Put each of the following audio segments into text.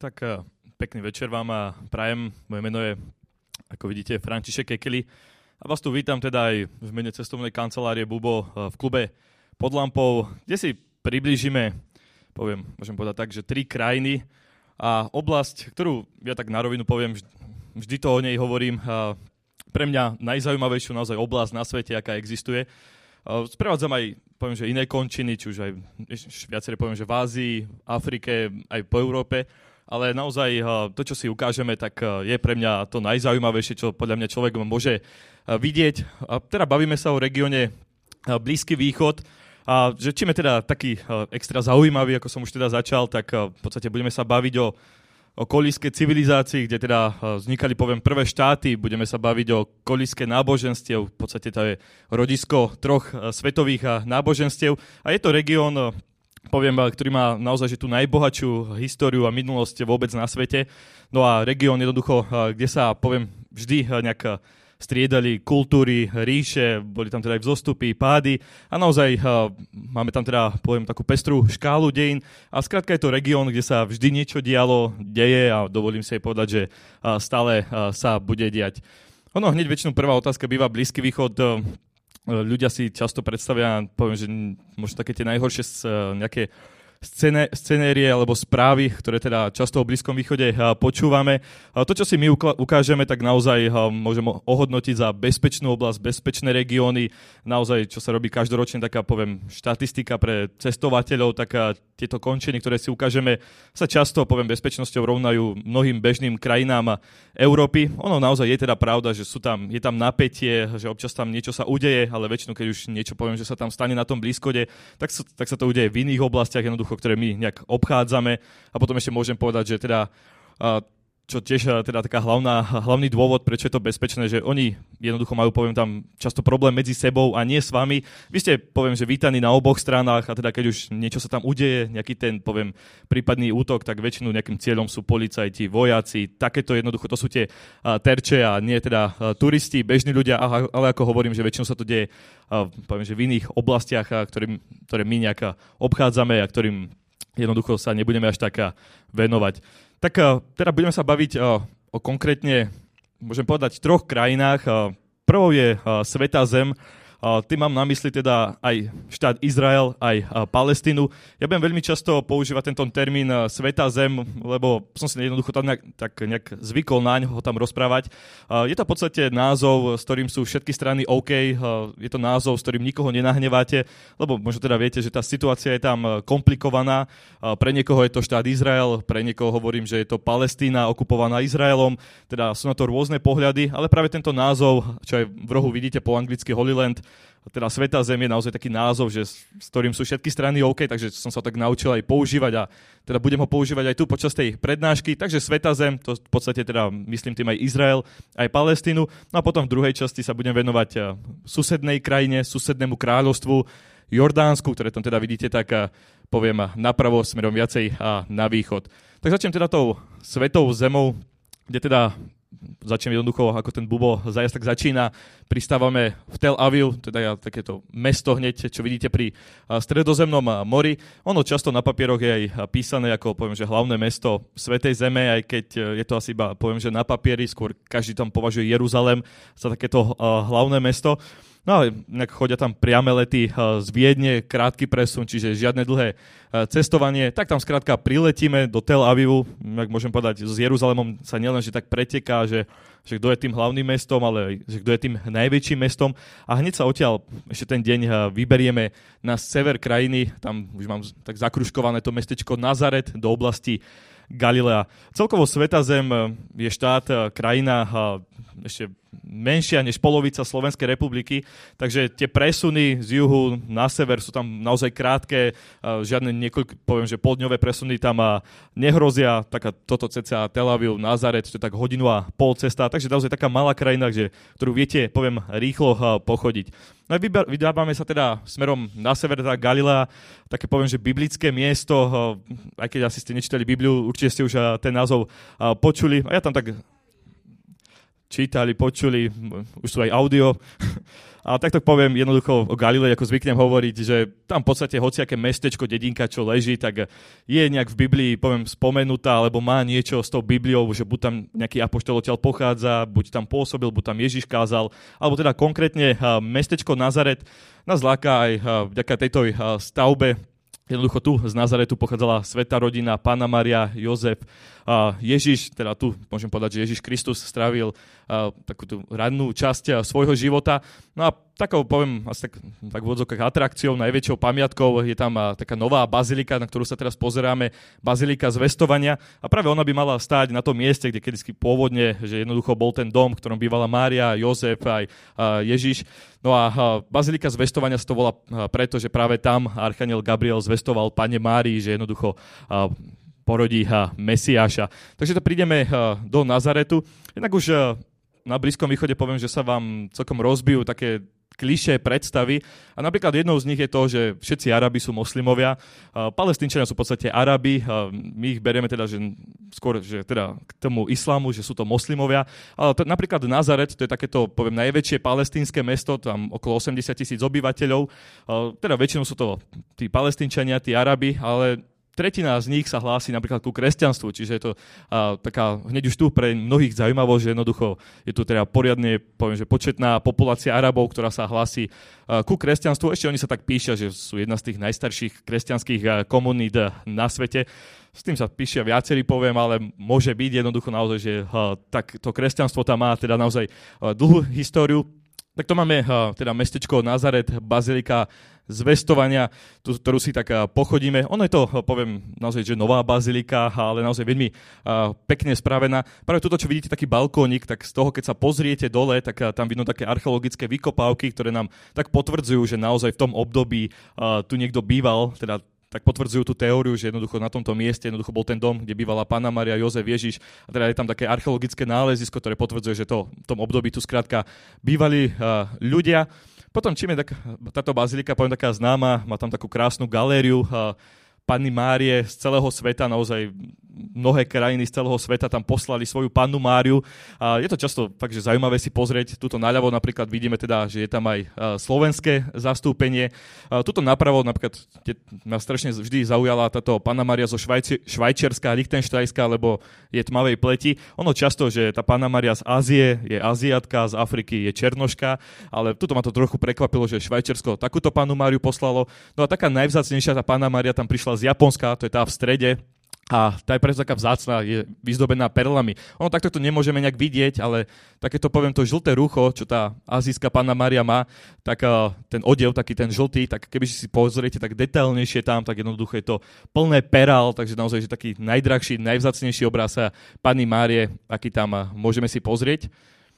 Tak pekný večer vám a prajem. Moje meno je, ako vidíte, František Kekeli. A vás tu vítam teda aj v mene cestovnej kancelárie Bubo v klube Pod lampou, kde si priblížime, môžem povedať tak, že 3 krajiny a oblasť, ktorú ja tak na rovinu poviem, vždy to o nej hovorím, pre mňa najzaujímavejšiu naozaj oblasť na svete, aká existuje. Sprevádzam aj, poviem, že iné končiny, či už aj viaceré poviem, že v Ázii, Afrike, aj po Európe, ale naozaj to, čo si ukážeme, tak je pre mňa to najzaujímavejšie, čo podľa mňa človek môže vidieť. A teda bavíme sa o regióne Blízky východ. A že čím je teda taký extra zaujímavý, ako som už teda začal, tak v podstate budeme sa baviť o kolískej civilizácii, kde teda vznikali, poviem, prvé štáty. Budeme sa baviť o kolíske náboženstiev. V podstate to je rodisko 3 svetových náboženstiev. A je to región, poviem, ktorý má naozaj že tú najbohatšiu históriu a minulosť vôbec na svete. No a región jednoducho, kde sa, poviem, vždy nejak striedali kultúry, ríše, boli tam teda aj vzostupy, pády a naozaj máme tam teda, poviem, takú pestrú škálu dejín a skrátka je to región, kde sa vždy niečo dialo, deje a dovolím si aj povedať, že stále sa bude diať. Ono hneď väčšinou prvá otázka býva Blízky východ. Ľudia si často predstavia, poviem, že možno také tie najhoršie nejaké scenérie alebo správy, ktoré teda často o Blízkom východe počúvame. To, čo si my ukážeme, tak naozaj môžeme ohodnotiť za bezpečnú oblasť, bezpečné regióny. Naozaj, čo sa robí každoročne, taká, poviem, štatistika pre cestovateľov, tak tieto končiny, ktoré si ukážeme, sa často, poviem, bezpečnosťou rovnajú mnohým bežným krajinám Európy. Ono naozaj je teda pravda, že je tam napätie, že občas tam niečo sa udeje, ale väčšinou, keď už niečo poviem, že sa tam stane na tom blízkode, tak sa to udeje v iných oblastiach, ktoré my nejak obchádzame. A potom ešte môžem povedať, že teda čo tiež teda taká hlavný dôvod, prečo je to bezpečné, že oni jednoducho majú, poviem, tam často problém medzi sebou a nie s vami. Vy ste, poviem, že vítaní na oboch stranách a teda keď už niečo sa tam udeje, nejaký ten, poviem, prípadný útok, tak väčšinou nejakým cieľom sú policajti, vojaci, takéto jednoducho, to sú tie terče a nie teda turisti, bežní ľudia, ale ako hovorím, že väčšinou sa to deje, poviem, že v iných oblastiach, ktoré my nejak obchádzame a ktorým jednoducho sa nebudeme až tak venovať. Tak teda budeme sa baviť o konkrétne, môžem povedať, 3 krajinách. Prvou je Svätá zem. Tým mám na mysli teda aj štát Izrael, aj Palestínu. Ja budem veľmi často používať tento termín Svätá zem, lebo som si jednoducho tam nejak zvykol na ňo tam rozprávať. Je to v podstate názov, s ktorým sú všetky strany OK. Je to názov, s ktorým nikoho nenahneváte, lebo možno teda viete, že tá situácia je tam komplikovaná. Pre niekoho je to štát Izrael, pre niekoho hovorím, že je to Palestína okupovaná Izraelom. Teda sú na to rôzne pohľady, ale práve tento názov, čo aj v rohu vidíte po anglicky Holy Land, teda Svätá zem je naozaj taký názov, že s ktorým sú všetky strany OK, takže som sa tak naučil aj používať a teda budem ho používať aj tu počas tej prednášky. Takže Svätá zem, to v podstate teda myslím tým aj Izrael, aj Palestínu. No a potom v druhej časti sa budem venovať susednej krajine, susednému kráľovstvu Jordánsku, ktoré tam teda vidíte, tak poviem napravo smerom viacej a na východ. Tak začnem teda tou Svätou zemou, kde teda začnem jednoducho, ako ten Bubo zajazd tak začína. Pristávame v Tel Aviv, teda takéto mesto hneď, čo vidíte pri Stredozemnom mori. Ono často na papieroch je aj písané ako, poviem, že hlavné mesto Svätej zeme, aj keď je to asi iba, poviem, že na papieri, skôr každý tam považuje Jeruzalém za takéto hlavné mesto. No ale chodia tam priame lety z Viedne, krátky presun, čiže žiadne dlhé cestovanie. Tak tam skrátka priletíme do Tel Avivu, ak môžem povedať, s Jeruzalémom sa nielen, že tak preteká, že kto je tým hlavným mestom, ale že kto je tým najväčším mestom. A hneď sa odtiaľ ešte ten deň vyberieme na sever krajiny, tam už mám tak zakružkované to mestečko Nazaret do oblasti Galilea. Celkovo Svätá zem je štát, krajina ešte menšia než polovica Slovenskej republiky, takže tie presuny z juhu na sever sú tam naozaj krátke, žiadne poviem, že poldňové presuny tam nehrozia, taká toto cca Tel Aviv, Nazaret, to je tak 1,5 hodiny cesta, takže naozaj taká malá krajina, ktorú viete, poviem, rýchlo pochodiť. No a vydávame sa teda smerom na sever, teda Galilea, také poviem, že biblické miesto, aj keď asi ste nečítali Bibliu, určite ste už ten názov počuli, a ja tam tak čítali, počuli, už sú aj audio. A takto poviem jednoducho o Galilei, ako zvyknem hovoriť, že tam v podstate hociaké mestečko, dedinka, čo leží, tak je nejak v Biblii, poviem, spomenutá, alebo má niečo s tou Bibliou, že buď tam nejaký apoštol odtiaľ pochádza, buď tam pôsobil, buď tam Ježiš kázal, alebo teda konkrétne mestečko Nazaret nás láka aj vďaka tejto stavbe. Jednoducho tu z Nazaretu pochádzala svätá rodina, Panna Mária, Jozef, Ježiš, teda tu môžem povedať, že Ježiš Kristus strávil takú tú rannú časť svojho života. No a takou, poviem, asi tak v odzokách atrakciou, najväčšou pamiatkou je tam taká nová bazilika, na ktorú sa teraz pozeráme, bazilika Zvestovania. A práve ona by mala stáť na tom mieste, kde kedyski pôvodne, že jednoducho bol ten dom, v ktorom bývala Mária, Jozef aj Ježiš. No a bazilika Zvestovania sa to volá preto, že práve tam archaniel Gabriel zvestoval Panne Márii, že jednoducho porodí Mesiáša. Takže to prídeme do Nazaretu. Inak už na Blízkom východe poviem, že sa vám celkom rozbijú také klišé predstavy. A napríklad jednou z nich je to, že všetci Arabi sú moslimovia. Palestínčania sú v podstate Arabi. My ich berieme teda, že skôr že teda k tomu islámu, že sú to moslimovia. Ale napríklad Nazaret, to je takéto, poviem, najväčšie palestínske mesto, tam okolo 80,000 obyvateľov. Teda väčšinou sú to tí Palestínčania, tí Arabi, ale tretina z nich sa hlási napríklad ku kresťanstvu, čiže je to taká hneď už tu pre mnohých zaujímavosť, že jednoducho je tu teda poriadne, poviem, že početná populácia Arabov, ktorá sa hlási ku kresťanstvu. Ešte oni sa tak píšia, že sú jedna z tých najstarších kresťanských komunít na svete. S tým sa píšia viacerí, poviem, ale môže byť jednoducho naozaj, že tak to kresťanstvo tam má teda naozaj dlhú históriu. Tak to máme teda mestečko Nazaret, bazilika Zvestovania, ktorú si tak pochodíme. Ono je to, poviem, naozaj, že nová bazilika, ale naozaj veľmi pekne spravená. Práve tuto, čo vidíte, taký balkónik, tak z toho, keď sa pozriete dole, tak tam vidno také archeologické vykopávky, ktoré nám tak potvrdzujú, že naozaj v tom období tu niekto býval, teda tak potvrdzujú tú teóriu, že jednoducho na tomto mieste jednoducho bol ten dom, kde bývala Panna Mária, Jozef, Ježiš. A teda je tam také archeologické nálezisko, ktoré potvrdzuje, že v tom období tu skrátka bývali ľudia. Potom, čím je táto bazilika, poviem, taká známa, má tam takú krásnu galériu Panny Márie z celého sveta, naozaj mnohé krajiny z celého sveta tam poslali svoju Pannu Máriu. A je to často fakt, že zaujímavé si pozrieť. Tuto naľavo napríklad vidíme teda, že je tam aj slovenské zastúpenie. Tuto napravo napríklad ma strašne vždy zaujala táto Panna Mária zo Švajčiarska, Lichtenštajnská, lebo je tmavej pleti. Ono často, že tá Panna Mária z Ázie je Aziatka, z Afriky je Černoška, ale tuto ma to trochu prekvapilo, že Švajčiarsko takúto Pannu Máriu poslalo. No a taká najvzácnejšia tá Panna Mária tam prišla z Japonska, to je tá v strede. A tá je preto taká vzácna, je vyzdobená perlami. Ono takto to nemôžeme nejak vidieť, ale takéto, poviem, to žlté rúcho, čo tá azijská Panna Mária má, tak ten odev, taký ten žltý, tak keby si pozriete tak detailnejšie tam, tak jednoducho je to plné perál, takže naozaj že taký najdrahší, najvzácnejší obraz Panny Márie, aký tam môžeme si pozrieť.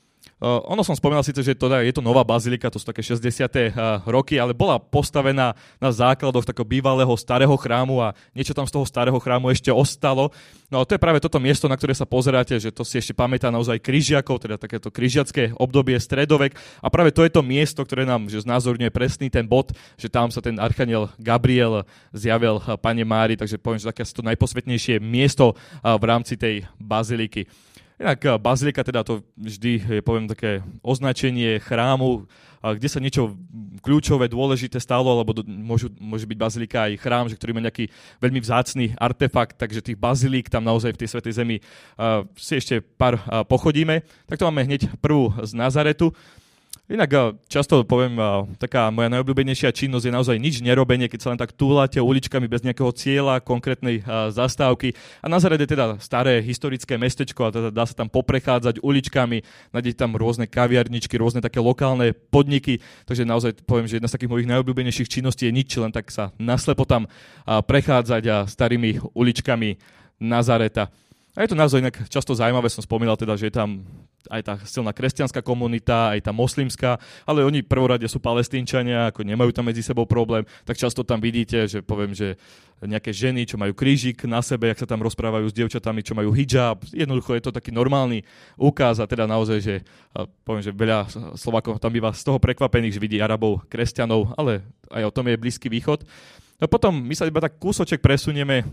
Ono som spomínal síce, že je to nová bazilika, to sú také 60. roky, ale bola postavená na základoch takého bývalého starého chrámu a niečo tam z toho starého chrámu ešte ostalo. No a to je práve toto miesto, na ktoré sa pozeráte, že to si ešte pamätá naozaj križiakov, teda takéto križiacké obdobie, stredovek. A práve to je to miesto, ktoré nám že znázorňuje presný ten bod, že tam sa ten archaniel Gabriel zjavil Panne Márii, takže poviem, že také to najposvetnejšie miesto v rámci tej baziliky. Inak bazilika teda to vždy je, poviem, také označenie chrámu, kde sa niečo kľúčové, dôležité stalo, alebo môže byť bazilika aj chrám, že ktorý má nejaký veľmi vzácny artefakt, takže tých bazilík tam naozaj v tej Svätej Zemi si ešte pár pochodíme. Tak to máme hneď prvú z Nazaretu. Inak často poviem, taká moja najobľúbenejšia činnosť je naozaj nič nerobenie, keď sa len tak túlate uličkami bez nejakého cieľa, konkrétnej zastávky. A Nazaret je teda staré historické mestečko a teda dá sa tam poprechádzať uličkami, nájdete tam rôzne kaviarničky, rôzne také lokálne podniky, takže naozaj poviem, že jedna z takých mojich najobľúbenejších činností je nič, len tak sa naslepo tam prechádzať starými uličkami Nazareta. A je to naozaj inak často zaujímavé, som spomínal teda, že je tam aj tá silná kresťanská komunita, aj tá moslimská, ale oni prvorade sú Palestínčania, ako nemajú tam medzi sebou problém, tak často tam vidíte, že poviem, že nejaké ženy, čo majú krížik na sebe, jak sa tam rozprávajú s dievčatami, čo majú hijab, jednoducho je to taký normálny úkaz a teda naozaj, že poviem, že veľa Slovákov tam býva z toho prekvapených, že vidí Arabov, kresťanov, ale aj o tom je Blízky východ. No potom my sa iba tak kúsoček presunieme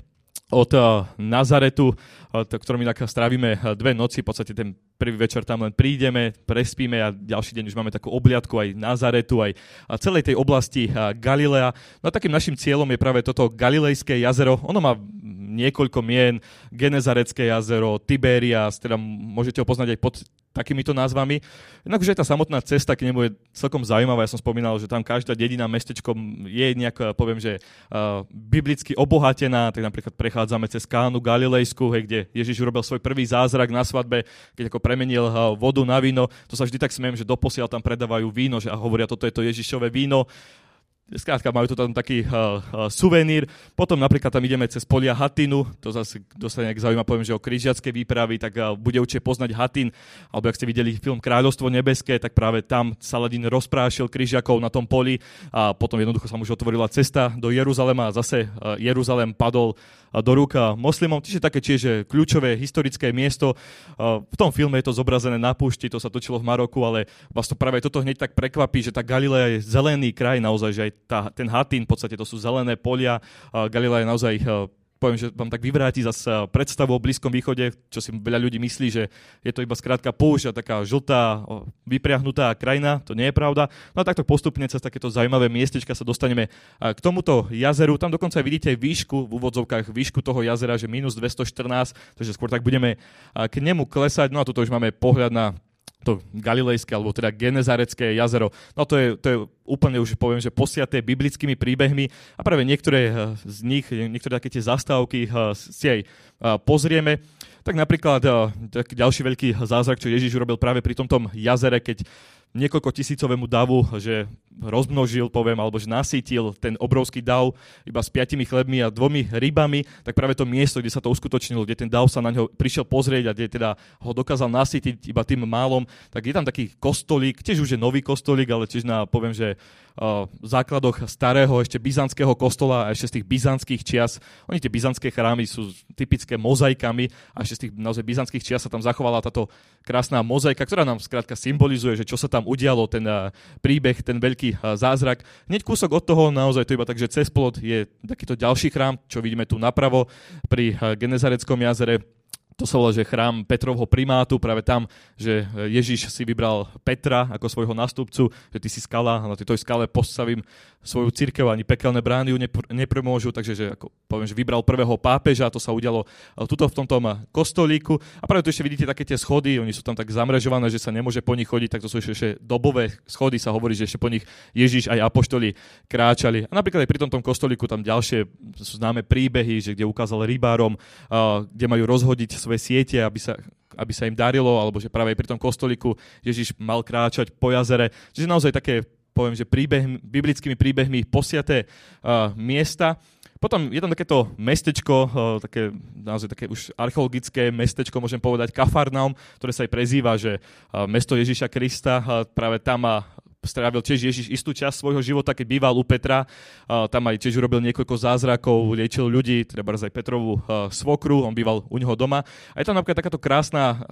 od Nazaretu, ktorom inak strávime 2 noci, v podstate ten prvý večer tam len prídeme, prespíme a ďalší deň už máme takú obliadku aj Nazaretu, aj celej tej oblasti Galilea. No a takým našim cieľom je práve toto Galilejské jazero. Ono má niekoľko mien, Genezarecké jazero, Tiberias, teda môžete ho poznať aj pod takýmito názvami. Jednakže tá samotná cesta k nemu je celkom zaujímavá. Ja som spomínal, že tam každá dedina, mestečko je nejak, poviem, že biblicky obohatená. Tak napríklad prechádzame cez Kánu Galilejskú, kde Ježiš urobil svoj prvý zázrak na svadbe, keď ako premenil vodu na víno. To sa vždy tak smiem, že doposiaľ tam predávajú víno, že a hovoria, toto je to Ježišové víno. Skrátka, majú tu tam taký suvenír. Potom napríklad tam ideme cez polia Hatinu, to zase, kto sa nejak zaujíma, poviem, že o križiacké výpravy, tak bude určite poznať Hatin, alebo ak ste videli film Kráľovstvo nebeské, tak práve tam Saladin rozprášil križiakov na tom poli a potom jednoducho sa mu už otvorila cesta do Jeruzalema a zase Jeruzalem padol do rúk moslimom. Čiže také tiež kľúčové historické miesto. V tom filme je to zobrazené na púšti, to sa točilo v Maroku, ale vlastne práve toto hneď tak prekvapí, že tá Galilea je zelený kraj naozaj, že aj ten Hatín, v podstate to sú zelené polia. Galilea je naozaj, poviem, že vám tak vyvráti zase predstavu o Blízkom východe, čo si veľa ľudí myslí, že je to iba skrátka púšť a taká žltá, vypriahnutá krajina. To nie je pravda. No a takto postupne cez takéto zaujímavé miestečka sa dostaneme k tomuto jazeru. Tam dokonca vidíte aj výšku, v úvodzovkách výšku toho jazera, že minus 214, takže skôr tak budeme k nemu klesať. No a tuto už máme pohľad na to Galilejské, alebo teda Genezarecké jazero. No to je úplne už poviem, že posiaté biblickými príbehmi a práve niektoré z nich, niektoré také tie zastávky si aj pozrieme. Tak napríklad taký ďalší veľký zázrak, čo Ježiš urobil práve pri tomto jazere, keď niekoľko tisícovému davu, že rozmnožil, poviem, alebo že nasýtil ten obrovský dav iba s 5 chlebmi a 2 rybami, tak práve to miesto, kde sa to uskutočnilo, kde ten dav sa na ňo prišiel pozrieť a kde teda ho dokázal nasýtiť iba tým málom, tak je tam taký kostolík, tiež už je nový kostolík, ale tiež na, poviem, že základoch starého ešte byzantského kostola a ešte z tých byzantských čias. Oni tie byzantské chrámy sú typické mozaikami a ešte z tých naozaj byzantských čias sa tam zachovala táto krásna mozaika, ktorá nám skrátka symbolizuje, že čo sa tam udialo, ten príbeh, ten veľký zázrak. Hneď kúsok od toho, naozaj to iba tak, že cez plot je takýto ďalší chrám, čo vidíme tu napravo pri Genezareckom jazere. To sa volá, že chrám Petrovho primátu, práve tam, že Ježiš si vybral Petra ako svojho nástupcu, že ty si skala a na tejto skale postavím svoju cirkev, ani pekelné brány ju nepremôžu, takže že, ako poviem, že vybral prvého pápeža, to sa udialo tuto v tomto kostolíku. A práve tu ešte vidíte také tie schody, oni sú tam tak zamrežované, že sa nemôže po nich chodiť, tak to sú ešte dobové schody, sa hovorí, že ešte po nich Ježiš aj apoštoli kráčali. A napríklad aj pri tomto kostolíku tam ďalšie sú známe príbehy, že kde ukázal rybárom, kde majú rozhodiť svoje siete, aby sa im darilo, alebo že práve pri tom kostolíku Ježiš mal kráčať po jazere. Čiže naozaj také, poviem, že biblickými príbehmi posiaté miesta. Potom je tam takéto mestečko, naozaj také už archeologické mestečko, môžem povedať, Kafarnaum, ktoré sa aj prezýva, že mesto Ježiša Krista, práve tam strávil tiež Ježiš istú časť svojho života, keď býval u Petra. Tam aj tiež urobil niekoľko zázrakov, liečil ľudí, treba aj Petrovú svokru, on býval u neho doma. A je tam napríklad takáto krásna,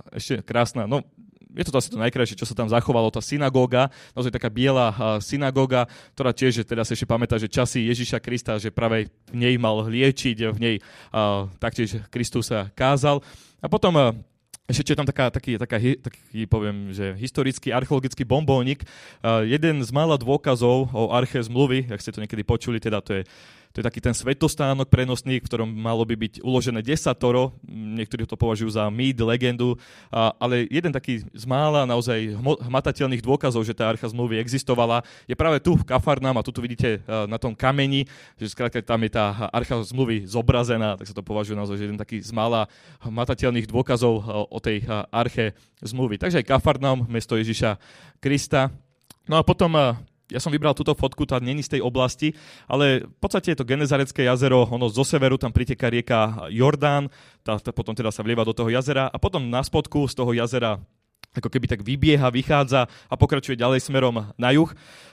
no je to asi to najkrajšie, čo sa tam zachovalo, tá synagóga, naozaj taká biela synagóga, ktorá tiež, teda si ešte pamätá, že časy Ježiša Krista, že práve v nej mal liečiť, v nej taktiež Kristus sa kázal. A potom ešte je tam taký, poviem, že historický archeologický bombónik. Jeden z mála dôkazov o arche zmluvy, ak ste to niekedy počuli, teda to je taký ten svetostánok prenosný, v ktorom malo by byť uložené desatoro. Niektorí to považujú za mýt, legendu, ale jeden taký z mála naozaj hmatateľných dôkazov, že tá archa zmluvy existovala, je práve tu v Kafarnaum a tu vidíte na tom kameni, že skrátka tam je tá archa zmluvy zobrazená, tak sa to považuje naozaj, že jeden taký z mála hmatateľných dôkazov o tej arche zmluvy. Takže aj Kafarnaum, mesto Ježiša Krista. No a potom ja som vybral túto fotku, tá není z tej oblasti, ale v podstate je to Genezarecké jazero, ono zo severu, tam priteká rieka Jordán, tá potom teda sa vlieva do toho jazera a potom na spodku z toho jazera ako keby tak vybieha, vychádza a pokračuje ďalej smerom na juh.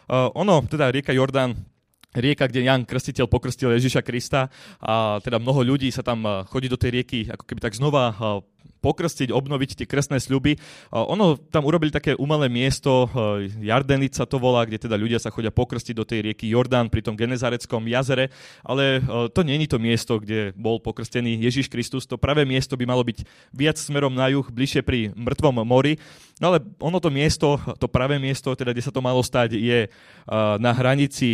Teda rieka Jordán, rieka, kde Ján Krstiteľ pokrstil Ježiša Krista a teda mnoho ľudí sa tam chodí do tej rieky ako keby tak znova pokrstiť, obnoviť tie krstné sľuby. Ono tam urobili také umelé miesto, Jardenit sa to volá, kde teda ľudia sa chodia pokrstiť do tej rieky Jordán pri tom Genezareckom jazere, ale to nie je to miesto, kde bol pokrstený Ježiš Kristus. To pravé miesto by malo byť viac smerom na juh, bližšie pri Mŕtvom mori. No ale ono to miesto, to pravé miesto, teda kde sa to malo stať, je na hranici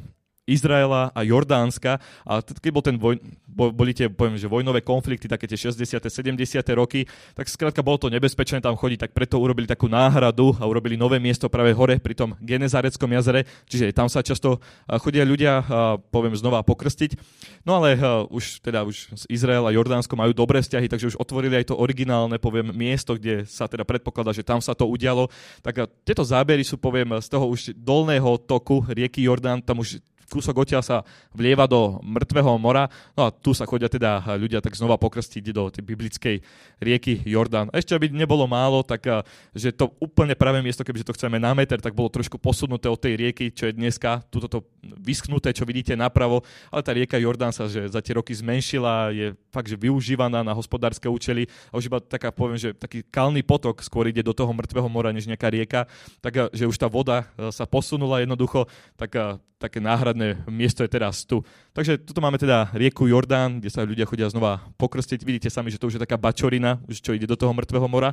Izraela a Jordánska. A keď bol boli tie, poviem, že vojnové konflikty, také tie 60. 70. roky, tak skrátka bolo to nebezpečné tam chodiť, tak preto urobili takú náhradu a urobili nové miesto práve hore pri tom Genezareckom jazere, čiže tam sa často chodia ľudia, poviem, znova pokrstiť. No ale už Izrael a Jordánsko majú dobré vzťahy, takže už otvorili aj to originálne, poviem, miesto, kde sa teda predpokladá, že tam sa to udialo. Tak tieto zábery sú, poviem, z toho už dolného toku rieky Jordán, tam už kúsok odtiaľ sa vlieva do Mŕtvého mora, no a tu sa chodia teda ľudia tak znova pokrstiť do tej biblickej rieky Jordán. A ešte, aby nebolo málo, tak že to úplne pravé miesto, kebyže to chceme na meter, tak bolo trošku posunuté od tej rieky, čo je dneska, túto to vyschnuté, čo vidíte napravo, ale tá rieka Jordán sa že za tie roky zmenšila, je fakt, že využívaná na hospodárske účely a už iba taká, poviem, že taký kalný potok skôr ide do toho Mŕtvého mora, než nejaká rieka, tak že už tá voda sa posunula jednoducho, tak také náhradné miesto je teraz tu. Takže tuto máme teda rieku Jordán, kde sa ľudia chodia znova pokrstiť. Vidíte sami, že to už je taká bačorina, už čo ide do toho Mŕtvého mora.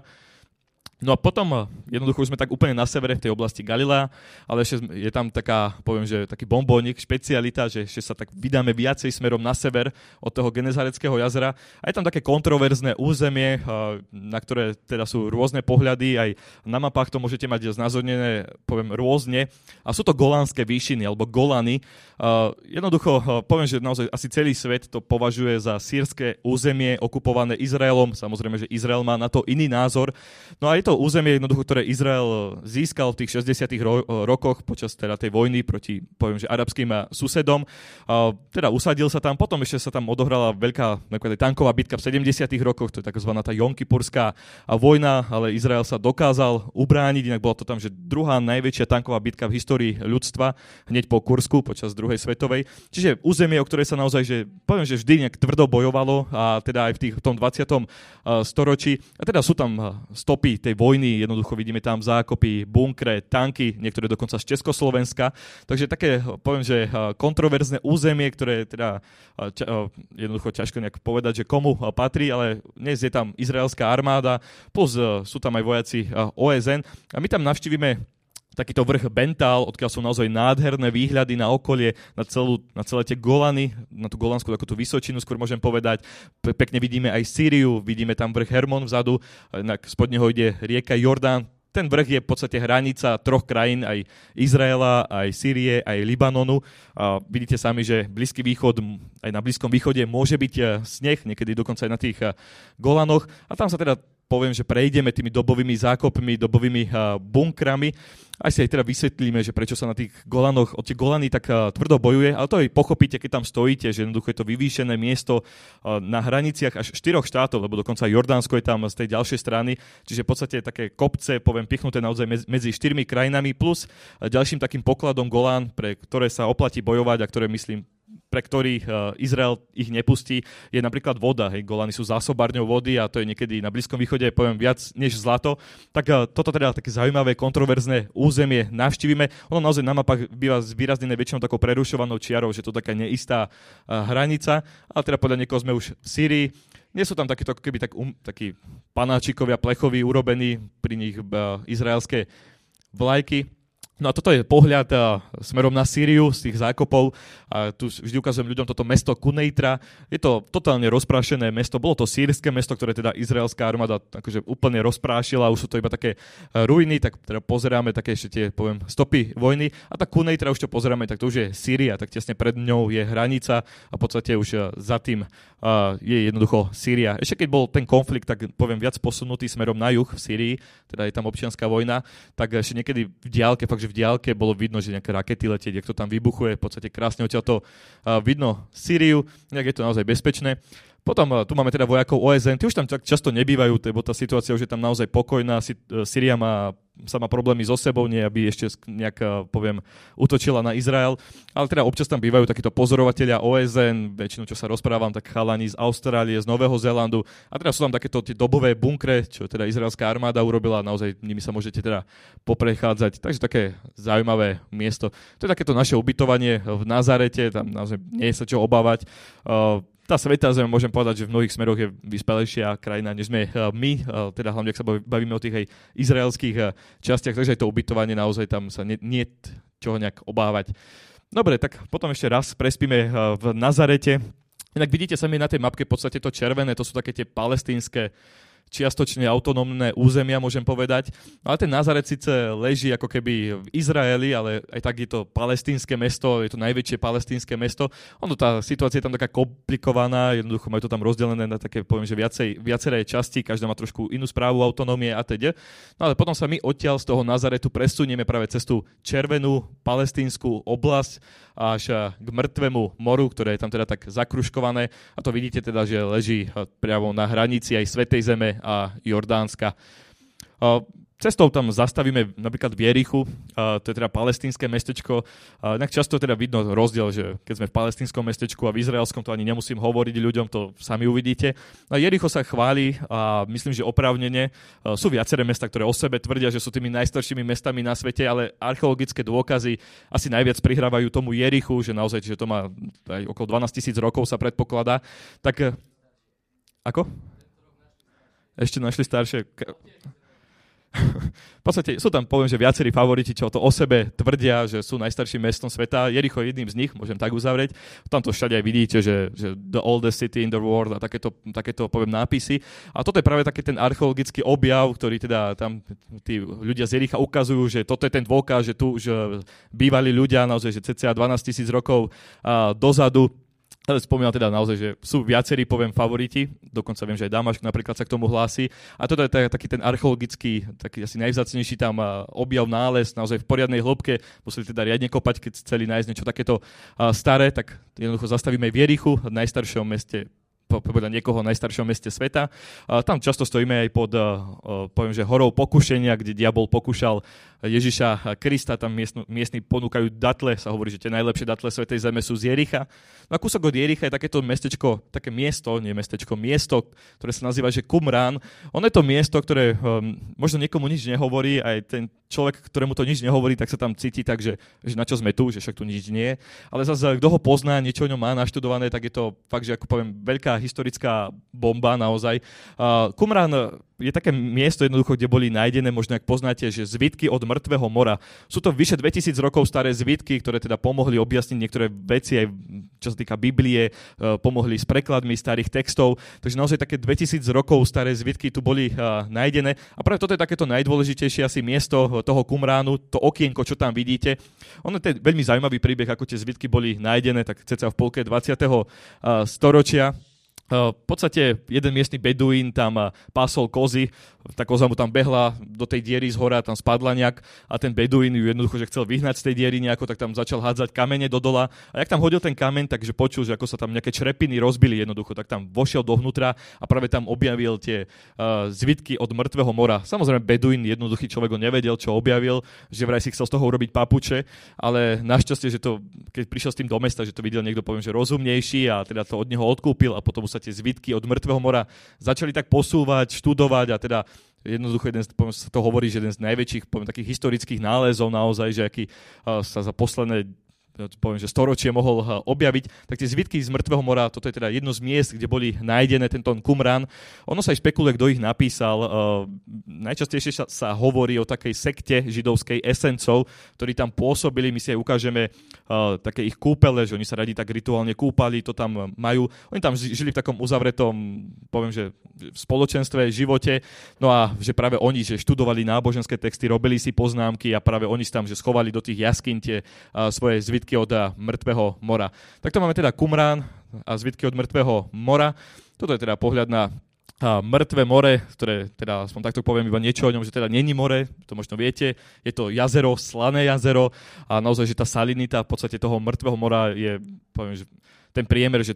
No a potom jednoducho už sme tak úplne na severe v tej oblasti Galilea, ale ešte je tam taká, poviem, že taký bombónik, špecialita, že ešte sa tak vydáme viacej smerom na sever od toho Genezareckého jazera. A je tam také kontroverzné územie, na ktoré teda sú rôzne pohľady, aj na mapách to môžete mať znázornené, poviem, rôzne. A sú to Golánske výšiny, alebo Golany. Jednoducho, poviem, že naozaj asi celý svet to považuje za sýrske územie okupované Izraelom. Samozrejme, že Izrael má na to iný názor. No a je to územie jednoducho, ktoré Izrael získal v tých 60. rokoch počas teda tej vojny proti, poviem, že arabským susedom. Teda usadil sa tam, potom ešte sa tam odohrala veľká tanková bitka v 70. rokoch, to je takzvaná tá Jomkipurská vojna, ale Izrael sa dokázal ubrániť, inak bola to tam, že druhá najväčšia tanková bitka v histórii ľudstva, hneď po Kursku počas druhej svetovej. Čiže územie, o ktoré sa naozaj, že poviem, že vždy nejak tvrdo bojovalo a teda aj v tom 20. storočí. A teda sú tam stopy tej vojny, jednoducho vidíme tam zákopy, bunkre, tanky, niektoré dokonca z Československa. Takže také, poviem, že kontroverzné územie, ktoré teda jednoducho ťažko nejak povedať, že komu patrí, ale dnes je tam izraelská armáda, plus sú tam aj vojaci OSN a my tam navštívime takýto vrch Bentál, odkiaľ sú naozaj nádherné výhľady na okolie, na celé tie Golany, na tú Golanskú takú tú Vysočinu, skôr môžem povedať. Pekne vidíme aj Sýriu, vidíme tam vrch Hermon vzadu, spod neho ide rieka Jordán. Ten vrch je v podstate hranica troch krajín, aj Izraela, aj Sýrie, aj Libanonu. A vidíte sami, že Blízky východ, aj na Blízkom východe môže byť sneh, niekedy dokonca aj na tých Golanoch. A tam sa teda poviem, že prejdeme tými dobovými zákopmi, dobovými bunkrami. Aj si aj teda vysvetlíme, že prečo sa na tých Golanoch, od tie Golany tak tvrdo bojuje, ale to aj pochopíte, keď tam stojíte, že jednoducho je to vyvýšené miesto na hraniciach až 4 štátov, lebo dokonca Jordánsko je tam z tej ďalšej strany, čiže v podstate také kopce, poviem, pichnuté naozaj medzi 4 krajinami, plus ďalším takým pokladom Golán, pre ktoré sa oplatí bojovať a ktoré, myslím, pre ktorých Izrael ich nepustí, je napríklad voda. Hej, Golany sú zásobárňou vody a to je niekedy na Blízkom východe, poviem, viac než zlato. Tak toto teda také zaujímavé, kontroverzné územie navštívime. Ono naozaj na mapách býva zvýraznené väčšinou takou prerušovanou čiarou, že to taká neistá hranica, ale teda podľa niekoho sme už v Sýrii. Nie sú tam takíto, keby takí panáčikovia plechoví urobení, pri nich izraelské vlajky. No a toto je pohľad smerom na Sýriu z tých zákopov. A tu vždy ukazujem ľuďom toto mesto Kuneitra. Je to totálne rozprášené mesto. Bolo to sýrske mesto, ktoré teda izraelská armáda akože úplne rozprášila. Už sú to iba také ruiny, tak teda pozeráme také ešte tie, poviem, stopy vojny. A tá Kuneitra už to pozeráme, tak to už je Sýria, tak tesne pred ňou je hranica a v podstate už za tým je jednoducho Sýria. Ešte keď bol ten konflikt, tak poviem, viac posunutý smerom na juh v Sýrii, teda je tam občianská vojna, tak ešte niekedy v diaľke, fakt, že v diaľke bolo vidno, že nejaké rakety letie, niekto tam vybuchuje, v podstate krásne odtiaľ to vidno Sýriu, nejak je to naozaj bezpečné. Potom tu máme teda vojakov OSN, tí už tam tak často nebývajú, lebo tá situácia už je tam naozaj pokojná, Syria má problémy so sebou, nie aby ešte nejak, útočila na Izrael, ale teda občas tam bývajú takíto pozorovatelia OSN, väčšinou čo sa rozprávam, tak chalani z Austrálie, z Nového Zélandu, a teda sú tam takéto tie dobové bunkre, čo teda izraelská armáda urobila, naozaj nimi sa môžete teda poprechádzať, takže také zaujímavé miesto. To je takéto naše ubytovanie v Nazarete, tam naozaj nie je sa čo obávať. Tá Svätá Zem, môžem povedať, že v mnohých smeroch je vyspelejšia krajina, než sme my, teda hlavne, ak sa bavíme o tých aj izraelských častiach, takže aj to ubytovanie naozaj tam sa nie čoho nejak obávať. Dobre, tak potom ešte raz prespíme v Nazarete. Inak vidíte sami na tej mapke v podstate to červené, to sú také tie palestínske čiastočne autonómne územia, môžem povedať. Ale ten Nazaret síce leží ako keby v Izraeli, ale aj tak je to palestínske mesto, je to najväčšie palestínske mesto. Tá situácia je tam taká komplikovaná, jednoducho majú to tam rozdelené na také, poviem, že viaceré časti, každá má trošku inú správu autonómie a teda. No ale potom sa my odtiaľ z toho Nazaretu presunieme práve cez tú červenú palestínsku oblasť až k Mŕtvemu moru, ktoré je tam teda tak zakružkované. A to vidíte teda, že leží priamo na hranici aj Svätej Zeme a Jordánska. Cestou tam zastavíme napríklad v Jerichu, to je teda palestínske mestečko. Inak často teda vidno rozdiel, že keď sme v palestínskom mestečku a v izraelskom, to ani nemusím hovoriť ľuďom, to sami uvidíte. Jericho sa chváli a myslím, že oprávnene. Sú viaceré mesta, ktoré o sebe tvrdia, že sú tými najstaršími mestami na svete, ale archeologické dôkazy asi najviac prihrávajú tomu Jerichu, že naozaj, že to má aj okolo 12 000 rokov sa predpokladá. Tak ako? Ešte našli staršie. V podstate sú tam, poviem, že viacerí favoriti, čo to o sebe tvrdia, že sú najstarším mestom sveta. Jericho je jedným z nich, môžem tak uzavrieť. Tam to všade aj vidíte, že the oldest city in the world a takéto poviem nápisy. A toto je práve taký ten archeologický objav, ktorý teda tam tí ľudia z Jericha ukazujú, že toto je ten dôkaz, že tu už bývali ľudia naozaj, že cca 12 000 rokov dozadu. Ale spomínal teda naozaj, že sú viacerí, poviem, favoriti, dokonca viem, že aj Damašk napríklad sa k tomu hlási. A toto je taký ten archeologický, taký asi najvzácnejší tam objav, nález, naozaj v poriadnej hĺbke. Museli teda riadne kopať, keď chceli nájsť niečo takéto staré, tak jednoducho zastavíme v Jerichu, najstaršom meste, povedať niekoho najstaršom meste sveta. Tam často stojíme aj pod, poviem, že horou pokušenia, kde diabol pokúšal Ježiša Krista, tam miestni ponúkajú datle, sa hovorí, že tie najlepšie datle Svätej Zeme sú z Jericha. No a kúsok od Jericha je takéto mestečko, také miesto, miesto, ktoré sa nazýva, že Qumran. Ono je to miesto, ktoré možno niekomu nič nehovorí, aj ten človek, ktorému to nič nehovorí, tak sa tam cíti tak, že na čo sme tu, že však tu nič nie je. Ale zase, kto ho pozná, niečo o ňom má naštudované, tak je to fakt, že ako poviem, veľká historická bomba naozaj. Qumran je také miesto jednoducho, kde boli nájdené, možno ak poznáte, že zvitky od Mŕtvého mora. Sú to vyše 2000 rokov staré zvitky, ktoré teda pomohli objasniť niektoré veci, aj čo sa týka Biblie, pomohli s prekladmi starých textov. Takže naozaj také 2000 rokov staré zvitky tu boli nájdené. A práve toto je takéto najdôležitejšie asi miesto toho Qumránu, to okienko, čo tam vidíte. Ono je veľmi zaujímavý príbeh, ako tie zvitky boli nájdené, tak cca v polke 20. storočia. V podstate jeden miestny beduín tam pásol kozy, tá koza mu tam behla do tej diery z hora, tam spadla nejak a ten beduín ju jednoducho, že chcel vyhnať z tej diery nejako, tak tam začal hádzať kamene do dola a jak tam hodil ten kameň, takže počul, že ako sa tam nejaké črepiny rozbili jednoducho, tak tam vošiel dovnútra a práve tam objavil tie zvitky od Mŕtvého mora. Samozrejme beduín, jednoduchý človek ho nevedel, čo objavil, že vraj si chcel z toho urobiť papuče, ale našťastie, že to, keď prišiel s tým do mesta, že to videl niekto, poviem, že rozumnejší a teda to od neho odkúpil a potom sa tie zvitky od Mŕtvého mora začali tak posúvať, študovať a teda jednoducho sa to hovorí, že jeden z najväčších, poviem, takých historických nálezov naozaj, že aký sa za posledné, poviem, že storočie mohol objaviť, tak tie zvitky z Mŕtvého mora, toto je teda jedno z miest, kde boli nájdené tento Qumran. Ono sa aj špekuluje, kto ich napísal. Najčastejšie sa hovorí o takej sekte židovskej Esencov, ktorí tam pôsobili, my si aj ukážeme také ich kúpele, že oni sa radi tak rituálne kúpali, to tam majú. Oni tam žili v takom uzavretom, poviem, že v spoločenstve, živote, no a že práve oni, že študovali náboženské texty, robili si poznámky a práve oni si tam, že schovali do tých jaskýn tie svoje zvitky od Mŕtvého mora. Takto máme teda Qumran a zvitky od Mŕtvého mora. Toto je teda pohľad na Mŕtve more, ktoré teda, aspoň takto poviem iba niečo o ňom, že teda není more, to možno viete, je to jazero, slané jazero a naozaj, že tá salinita v podstate toho Mŕtvého mora je, poviem, že ten priemer, že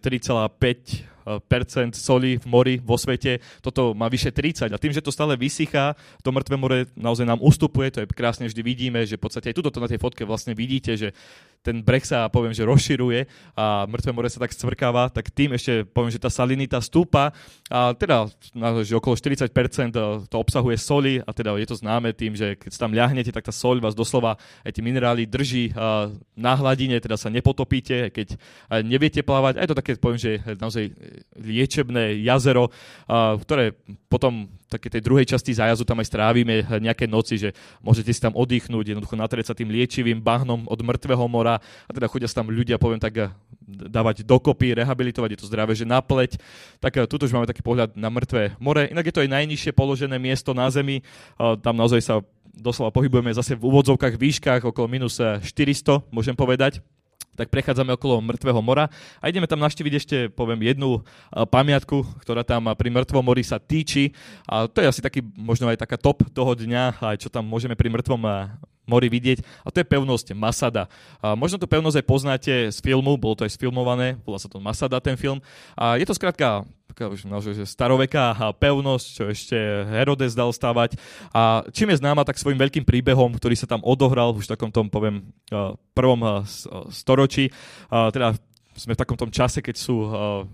3,5% soli v mori vo svete, toto má vyše 30 a tým, že to stále vysychá, to mŕtve more naozaj nám ustupuje, to je krásne, vždy vidíme, že v podstate aj tuto na tej fotke vlastne vidíte, že ten breh sa, poviem, že rozširuje a mŕtve more sa tak scvrkáva, tak tým ešte, poviem, že tá salinita stúpa a teda, že okolo 40% to obsahuje soli a teda je to známe tým, že keď sa tam ľahnete, tak tá soľ vás doslova aj tie minerály drží na hladine, teda sa nepotopíte, keď neviete plávať. A je to také, poviem, že naozaj liečebné jazero, ktoré potom také tej druhej časti zájazdu tam aj strávime nejaké noci, že môžete si tam oddychnúť, jednoducho natrieť sa tým liečivým bahnom od mŕtvého mora a teda chodia sa tam ľudia, poviem tak, dávať dokopy, rehabilitovať, je to zdravé, že na pleť. Tak tuto už máme taký pohľad na mŕtve more. Inak je to aj najnižšie položené miesto na Zemi. Tam naozaj sa doslova pohybujeme zase v úvodzovkách výškach okolo minus 400, môžem povedať. Tak prechádzame okolo mŕtvého mora a ideme tam navštíviť ešte, poviem, jednu pamiatku, ktorá tam pri mŕtvom mori sa týči. A to je asi taký, možno aj taká top toho dňa, aj čo tam môžeme pri mŕtvom mori vidieť. A to je pevnosť Masada. A možno tú pevnosť aj poznáte z filmu, bolo to aj sfilmované, volá sa to Masada ten film. A je to skrátka staroveká pevnosť, čo ešte Herodes dal stavať. A čím je známa, tak svojím veľkým príbehom, ktorý sa tam odohral už v takom tom, poviem, prvom storočí. Teda sme v takom tom čase, keď sú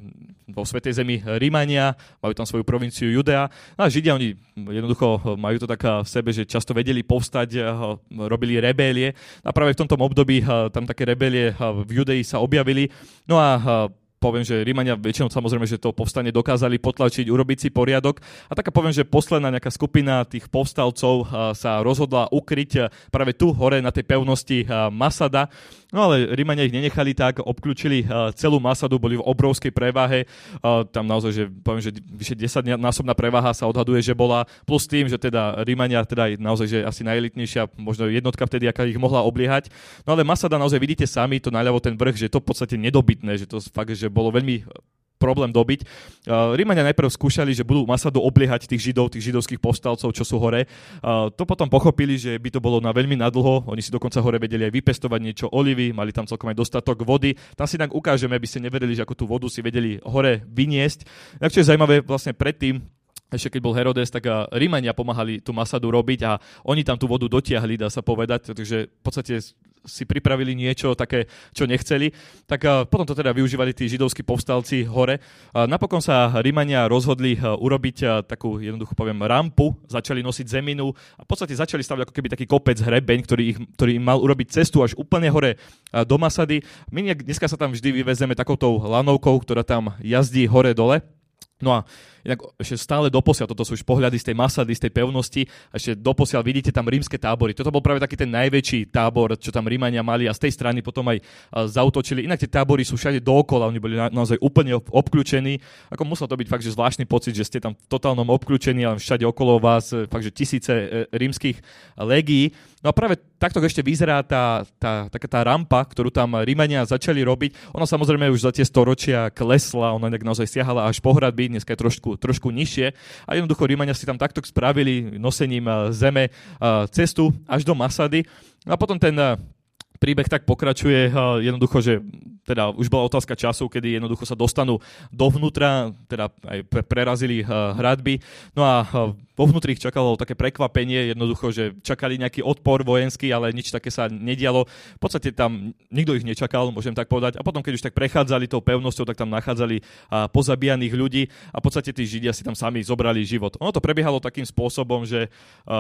vo Svätej Zemi Rímania, majú tam svoju provinciu Judea. No a Židia, oni jednoducho majú to tak v sebe, že často vedeli povstať, robili rebélie. A práve v tomto období tam také rebélie v Judei sa objavili. No a poviem, že Rímania väčšinou samozrejme, že to povstanie dokázali potlačiť, urobiť si poriadok. A taká poviem, že posledná nejaká skupina tých povstalcov sa rozhodla ukryť práve tu hore na tej pevnosti Masada. No ale Rímania ich nenechali tak, obklúčili celú Masadu, boli v obrovskej prevahe. Tam naozaj, že poviem, že vyše 10-násobná prevaha sa odhaduje, že bola. Plus tým, že teda Rímania teda naozaj, že asi najelitnejšia možno jednotka vtedy, aká ich mohla obliehať. No ale Masada naozaj vidíte sami, to naľavo ten vrch, že to v podstate nedobytné, že to fakt, že bolo veľmi problém dobiť. Rímania najprv skúšali, že budú Masadu obliehať tých židovských povstalcov, čo sú hore. To potom pochopili, že by to bolo na veľmi nadlho. Oni si dokonca hore vedeli aj vypestovať niečo olivy, mali tam celkom aj dostatok vody. Tam si tak ukážeme, aby ste neverili, že ako tú vodu si vedeli hore vyniesť. Tak čo je zaujímavé, vlastne predtým, ešte keď bol Herodes, tak Rímania pomáhali tú Masadu robiť a oni tam tú vodu dotiahli, dá sa povedať, takže v podstate si pripravili niečo také, čo nechceli. Tak potom to teda využívali tí židovskí povstalci hore. Napokon sa Rímania rozhodli urobiť takú, jednoducho poviem, rampu, začali nosiť zeminu a v podstate začali stavať ako keby taký kopec hrebeň, ktorý im mal urobiť cestu až úplne hore do Masady. My dneska sa tam vždy vyvezeme takoutou lanovkou, ktorá tam jazdí hore-dole. No a inak ešte stále doposiaľ, toto sú už pohľady z tej Masady, z tej pevnosti, a ešte doposiaľ vidíte tam rímske tábory. Toto bol práve taký ten najväčší tábor, čo tam Rímania mali a z tej strany potom aj zaútočili. Inak tie tábory sú všade dookola, oni boli naozaj úplne obklúčení. Ako musel to byť fakt, že zvláštny pocit, že ste tam v totálnom obklúčení a všade okolo vás fakt, že tisíce rímskych legií. No a práve takto ešte vyzerá taká tá rampa, ktorú tam Rímania začali robiť. Ona samozrejme už za tie storočia klesla, ona naozaj siahala až po hradby, dneska je trošku nižšie. A jednoducho Rímania si tam takto spravili nosením zeme cestu až do Masady. A potom ten príbeh tak pokračuje jednoducho, že teda už bola otázka času, kedy jednoducho sa dostanú dovnútra, teda aj prerazili hradby. No a vo vnútri ich čakalo také prekvapenie, jednoducho, že čakali nejaký odpor vojenský, ale nič také sa nedialo. V podstate tam nikto ich nečakal, môžem tak povedať. A potom, keď už tak prechádzali tou pevnosťou, tak tam nachádzali pozabíjaných ľudí a v podstate tí Židia si tam sami zobrali život. Ono to prebiehalo takým spôsobom, že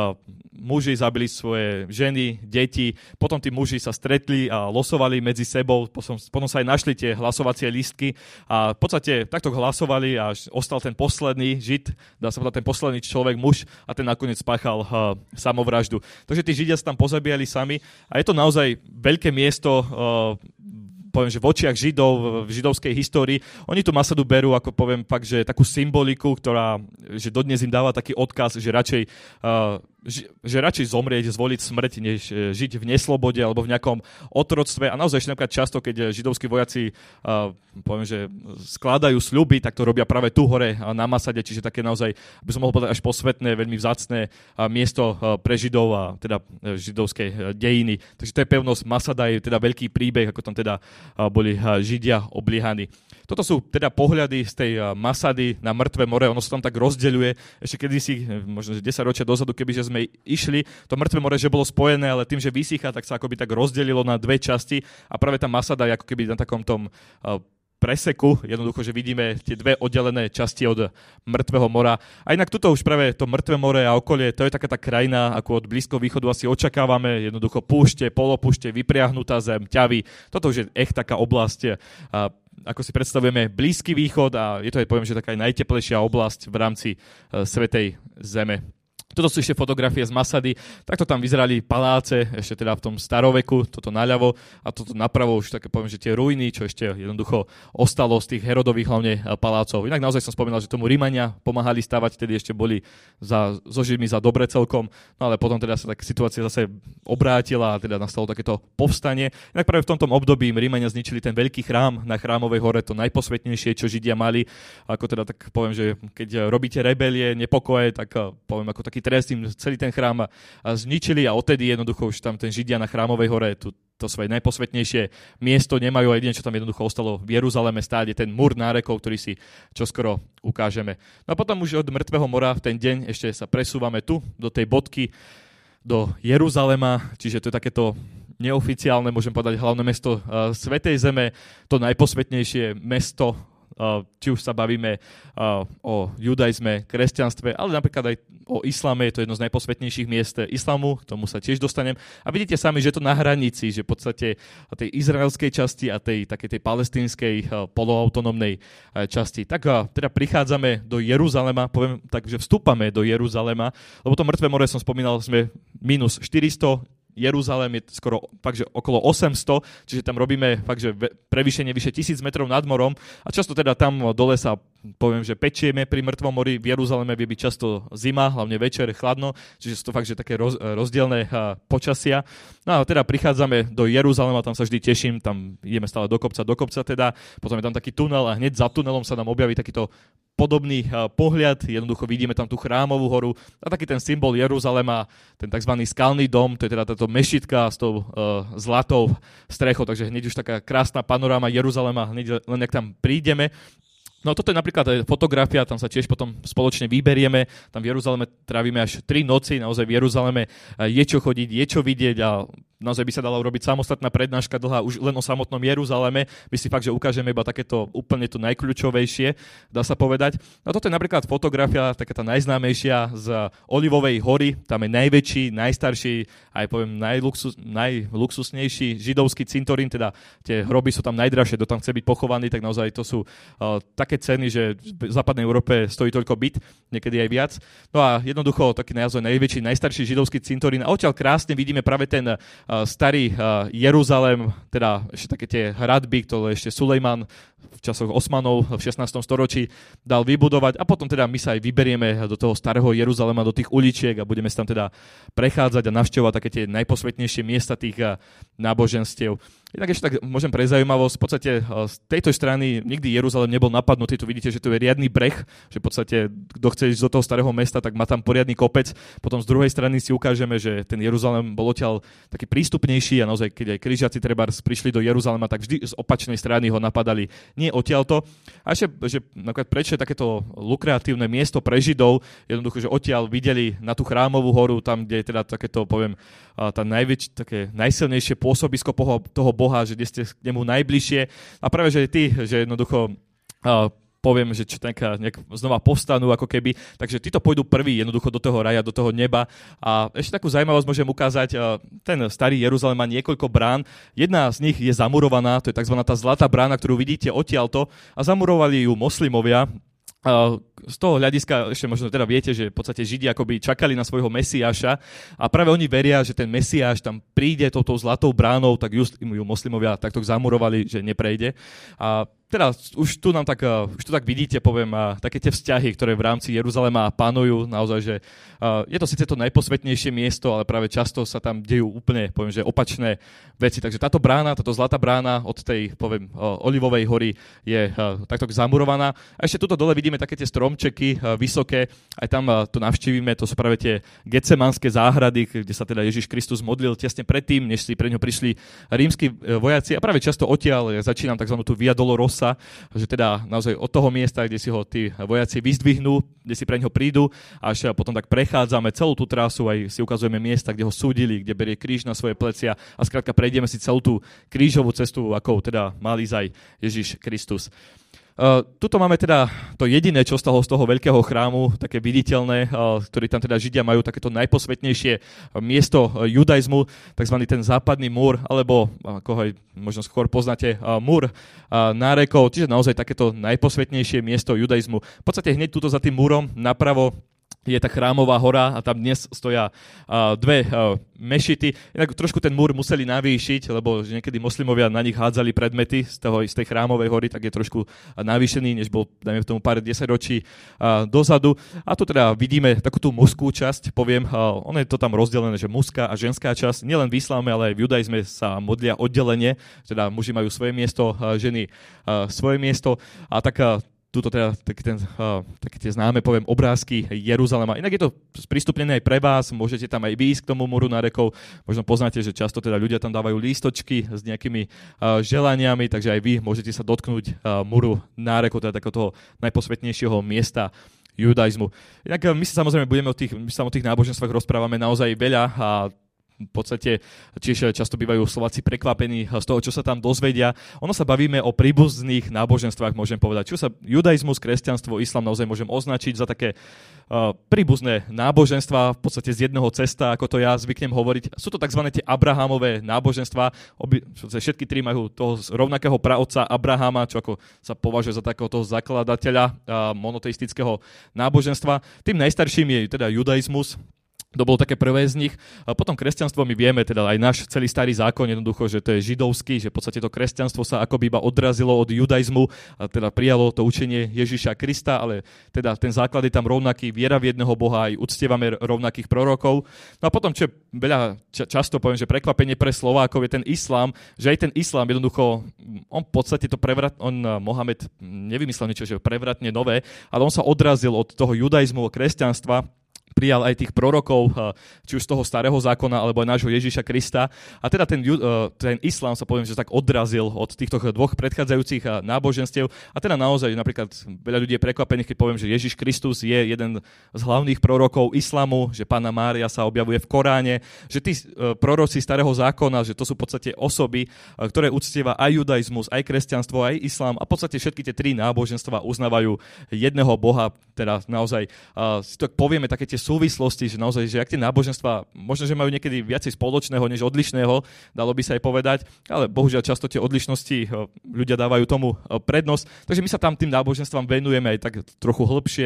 muži zabili svoje ženy, deti, potom tí muži sa stretli a losovali medzi sebou, potom sa aj našli tie hlasovacie lístky a v podstate takto hlasovali a ostal ten posledný Žid, dá sa povedať ten posledný človek, muž a ten nakoniec spáchal samovraždu. Takže tí Židia sa tam pozabíjali sami a je to naozaj veľké miesto, poviem, že v očiach Židov, v židovskej histórii. Oni tú Masadu berú, ako poviem fakt, že takú symboliku, ktorá, že dodnes im dáva taký odkaz, že radšej že radšej zomrieť, zvoliť smrť, než žiť v neslobode alebo v nejakom otroctve. A naozaj ešte napríklad často, keď židovskí vojaci poviem, že skladajú sľuby, tak to robia práve tu hore na Masade, čiže také naozaj, by som mohol povedať, až posvetné, veľmi vzácne miesto pre Židov a teda židovské dejiny. Takže to je pevnosť Masada, je teda veľký príbeh, ako tam teda boli Židia obliehaní. Toto sú teda pohľady z tej Masady na Mŕtve more, ono sa tam tak rozdeľuje. Ešte kedysi, možno 10 ročia dozadu, kebyže sme išli, to Mŕtve more, že bolo spojené, ale tým, že vysychá, tak sa akoby tak rozdelilo na dve časti a práve tá Masada je ako keby na takom tom preseku, jednoducho, že vidíme tie dve oddelené časti od Mŕtvého mora. A inak tuto už práve to Mŕtve more a okolie, to je taká tá krajina, ako od Blízkoho východu asi očakávame, jednoducho púšte, polopúšte, vypriahnutá zem, ťavy. Toto už je echt taká oblasť, ako si predstavujeme, Blízky východ a je to aj, poviem, že taká aj najteplejšia oblasť v rámci Svätej Zeme. Toto sú ešte fotografie z Masady, takto tam vyzerali paláce, ešte teda v tom staroveku, toto naľavo a toto napravo už také poviem, že tie ruiny, čo ešte jednoducho ostalo z tých Herodových hlavne palácov. Inak naozaj som spomínal, že tomu Rimania pomáhali stavať, tedy ešte boli so Židmi za dobre celkom, no ale potom teda sa tak situácia zase obrátila a teda nastalo takéto povstanie. Inak práve v tomto období Rimania zničili ten veľký chrám na Chrámovej hore, to najposvetnejšie, čo Židia mali, ako teda tak poviem, že keď robíte rebelie, nepokoje, tak poviem ako taký trest im celý ten chrám zničili a odtedy jednoducho už tam ten Židia na Chrámovej hore to svoje najposvetnejšie miesto nemajú a jediné, čo tam jednoducho ostalo v Jeruzaleme stáť, je ten múr nárekov, ktorý si čoskoro ukážeme. No a potom už od Mŕtvého mora v ten deň ešte sa presúvame tu do tej bodky do Jeruzalema, čiže to je takéto neoficiálne, môžem povedať, hlavné mesto Svätej Zeme, to najposvetnejšie mesto, či už sa bavíme o judaizme, kresťanstve, ale napríklad aj o islame, je to jedno z najposvetnejších miest islamu, k tomu sa tiež dostanem. A vidíte sami, že je to na hranici, že v podstate tej izraelskej časti a tej palestínskej poloautonómnej časti. Tak teda prichádzame do Jeruzalema, poviem tak, že vstúpame do Jeruzalema, lebo to Mŕtve more som spomínal, sme minus 400, Jeruzalém je skoro fakt, že okolo 800, čiže tam robíme fakt, že prevýšenie vyše 1000 metrov nad morom a často teda tam dole sa poviem, že pečieme pri Mŕtvom mori. V Jeruzaleme vie byť často zima, hlavne večer, chladno, čiže sú to fakt, že také rozdielne počasia. No a teda prichádzame do Jeruzalema, tam sa vždy teším, tam ideme stále do kopca teda, potom je tam taký tunel a hneď za tunelom sa nám objaví takýto podobný pohľad, jednoducho vidíme tam tú Chrámovú horu a taký ten symbol Jeruzalema, ten tzv. Skalný dom, to je teda táto mešitka s tou zlatou strechou, takže hneď už taká krásna panoráma Jeruzalema, hneď len ak tam prídeme. No toto je napríklad fotografia, tam sa tiež potom spoločne vyberieme, tam v Jeruzaleme trávime až 3 noci, naozaj v Jeruzaleme je čo chodiť, je čo vidieť a naozaj by sa dala urobiť samostatná prednáška dlhá už len o samotnom Jeruzaleme. My si fakt, že ukážeme iba takéto úplne to najkľúčovejšie, dá sa povedať. No toto je napríklad fotografia, taká tá najznámejšia z Olivovej hory, tam je najväčší, najstarší, aj poviem najluxusnejší židovský cintorín, teda tie hroby sú tam najdražšie, kto tam chce byť pochovaný, tak naozaj to sú také ceny, že v západnej Európe stojí toľko byt, niekedy aj viac. No a jednoducho taký najväčší, najstarší židovský cintorín a odtiaľ krásne vidíme práve ten starý Jeruzalém, teda ešte také tie hradby, ktoré ešte Sulejman v časoch Osmanov v 16. storočí dal vybudovať a potom teda my sa aj vyberieme do toho starého Jeruzalema, do tých uličiek a budeme sa tam teda prechádzať a navštevovať také tie najposvetnejšie miesta tých náboženstiev. Inak ešte tak môžem pre zaujímavosť, v podstate z tejto strany nikdy Jeruzalém nebol napadnutý, tu vidíte, že to je riadny breh, že v podstate kto chce ísť do toho starého mesta, tak má tam poriadny kopec, potom z druhej strany si ukážeme, že ten Jeruzalém bol odtiaľ taký prístupnejší a naozaj keď aj križiaci trebárs prišli do Jeruzalema, tak vždy z opačnej strany ho napadali, nie odtiaľto. A ešte, že napríklad prečo je takéto lukratívne miesto pre Židov, jednoducho, že odtiaľ videli na tú Chrámovú horu, tam, kde je teda takéto, poviem, tá také najsilnejšie pôsobisko toho Boha, že kde ste k nemu najbližšie. A práve, že ty, že jednoducho poviem, že čo nejak znova povstanú ako keby, takže títo pôjdu prvý jednoducho do toho raja, do toho neba. A ešte takú zaujímavosť môžem ukázať, ten starý Jeruzalém má niekoľko brán, jedna z nich je zamurovaná, to je tzv. Tá zlatá brána, ktorú vidíte odtiaľto a zamurovali ju moslimovia. Z toho hľadiska, ešte možno teda viete, že v podstate Židia akoby čakali na svojho Mesiáša a práve oni veria, že ten Mesiáš tam príde touto zlatou bránou, tak ju moslimovia takto zamurovali, že neprejde. A teda už tu tak vidíte, poviem, také tie vzťahy, ktoré v rámci Jeruzalema panujú, naozaj, že je to síce to najposvetnejšie miesto, ale práve často sa tam dejú úplne, poviem, že opačné veci. Takže táto brána, táto zlatá brána od tej, poviem, Olivovej hory je takto zamurovaná. A ešte tuto dole vidíme také tie stromčeky vysoké, aj tam to navštívime, to sú práve tie Getsemanské záhrady, kde sa teda Ježiš Kristus modlil tesne predtým, než si pre ňo prišli rímski vojaci. A práve často odtiaľ začínam takzvanú tú Via Dolorosa, že teda naozaj od toho miesta, kde si ho tí vojaci vyzdvihnú, kde si pre ňoho prídu, až potom tak prechádzame celú tú trasu, aj si ukazujeme miesta, kde ho súdili, kde berie kríž na svoje plecia a skrátka prejdeme si celú tú krížovú cestu, ako teda mal ísť aj Ježiš Kristus. Tuto máme teda to jediné, čo stalo z toho veľkého chrámu, také viditeľné, ktorý tam teda Židia majú, takéto najposvetnejšie miesto judaizmu, takzvaný ten západný múr, alebo ako ho možno skôr poznáte, múr nárekov, čiže naozaj takéto najposvetnejšie miesto judaizmu. V podstate hneď tuto za tým múrom napravo je tá Chrámová hora a tam dnes stoja dve mešity. Inak trošku ten múr museli navýšiť, lebo niekedy moslimovia na nich hádzali predmety z tej Chrámovej hory, tak je trošku navýšený, než bol, dajme tomu, pár desaťročí dozadu. A tu teda vidíme takú tú mužskú časť, poviem, ono je to tam rozdelené, že mužská a ženská časť. Nielen v islame, ale aj v judaizme sa modlia oddelenie, teda muži majú svoje miesto, ženy svoje miesto a tak tuto teda také tie známe, poviem, obrázky Jeruzalema. Inak je to sprístupnené aj pre vás, môžete tam aj výjsť k tomu múru nárekov. Možno poznáte, že často teda ľudia tam dávajú lístočky s nejakými želaniami, takže aj vy môžete sa dotknúť múru nárekov, teda takého toho najposvetnejšieho miesta judaizmu. Inak my sa samozrejme o tých náboženstvách rozprávame naozaj veľa a v podstate tiež často bývajú Slováci prekvapení z toho, čo sa tam dozvedia. Ono sa bavíme o príbuzných náboženstvách, môžem povedať. Čo sa judaizmus, kresťanstvo, islám naozaj môžem označiť za také príbuzné náboženstva, v podstate z jedného cesta, ako to ja zvyknem hovoriť. Sú to tzv. Tie Abrahamové náboženstva. Všetky tri majú toho rovnakého praotca Abrahama, čo ako sa považuje za takého toho zakladateľa monoteistického náboženstva. Tým najstarším je teda judaizmus. To bolo také prvé z nich. A potom kresťanstvo, my vieme, teda aj náš celý starý zákon jednoducho, že to je židovský, že v podstate to kresťanstvo sa akoby iba odrazilo od judaizmu a teda prijalo to učenie Ježiša Krista, ale teda ten základ je tam rovnaký, viera v jedného Boha, aj uctievame rovnakých prorokov. No a potom, čo veľa často poviem, že prekvapenie pre Slovákov je ten islám, že aj ten islám jednoducho, on v podstate to Mohamed nevymyslel niečo, že prevratne nové, ale on sa odrazil od toho judaizmu a kresťanstva, prijal aj tých prorokov, či už z toho starého zákona, alebo aj nášho Ježiša Krista. A teda ten islám sa poviem, že tak odrazil od týchto dvoch predchádzajúcich náboženstiev. A teda naozaj napríklad veľa ľudí je prekvapených, keď poviem, že Ježiš Kristus je jeden z hlavných prorokov islamu, že Panna Mária sa objavuje v Koráne, že tí proroci starého zákona, že to sú v podstate osoby, ktoré uctieva aj judaizmus, aj kresťanstvo, aj islám a v podstate všetky tie tri náboženstva uznávajú jedného Boha. Teda naozaj si to povieme také tie súvislosti, že naozaj, že ak tie náboženstva možno, že majú niekedy viacej spoločného než odlišného, dalo by sa aj povedať, ale bohužiaľ často tie odlišnosti ľudia dávajú tomu prednosť. Takže my sa tam tým náboženstvám venujeme aj tak trochu hlbšie.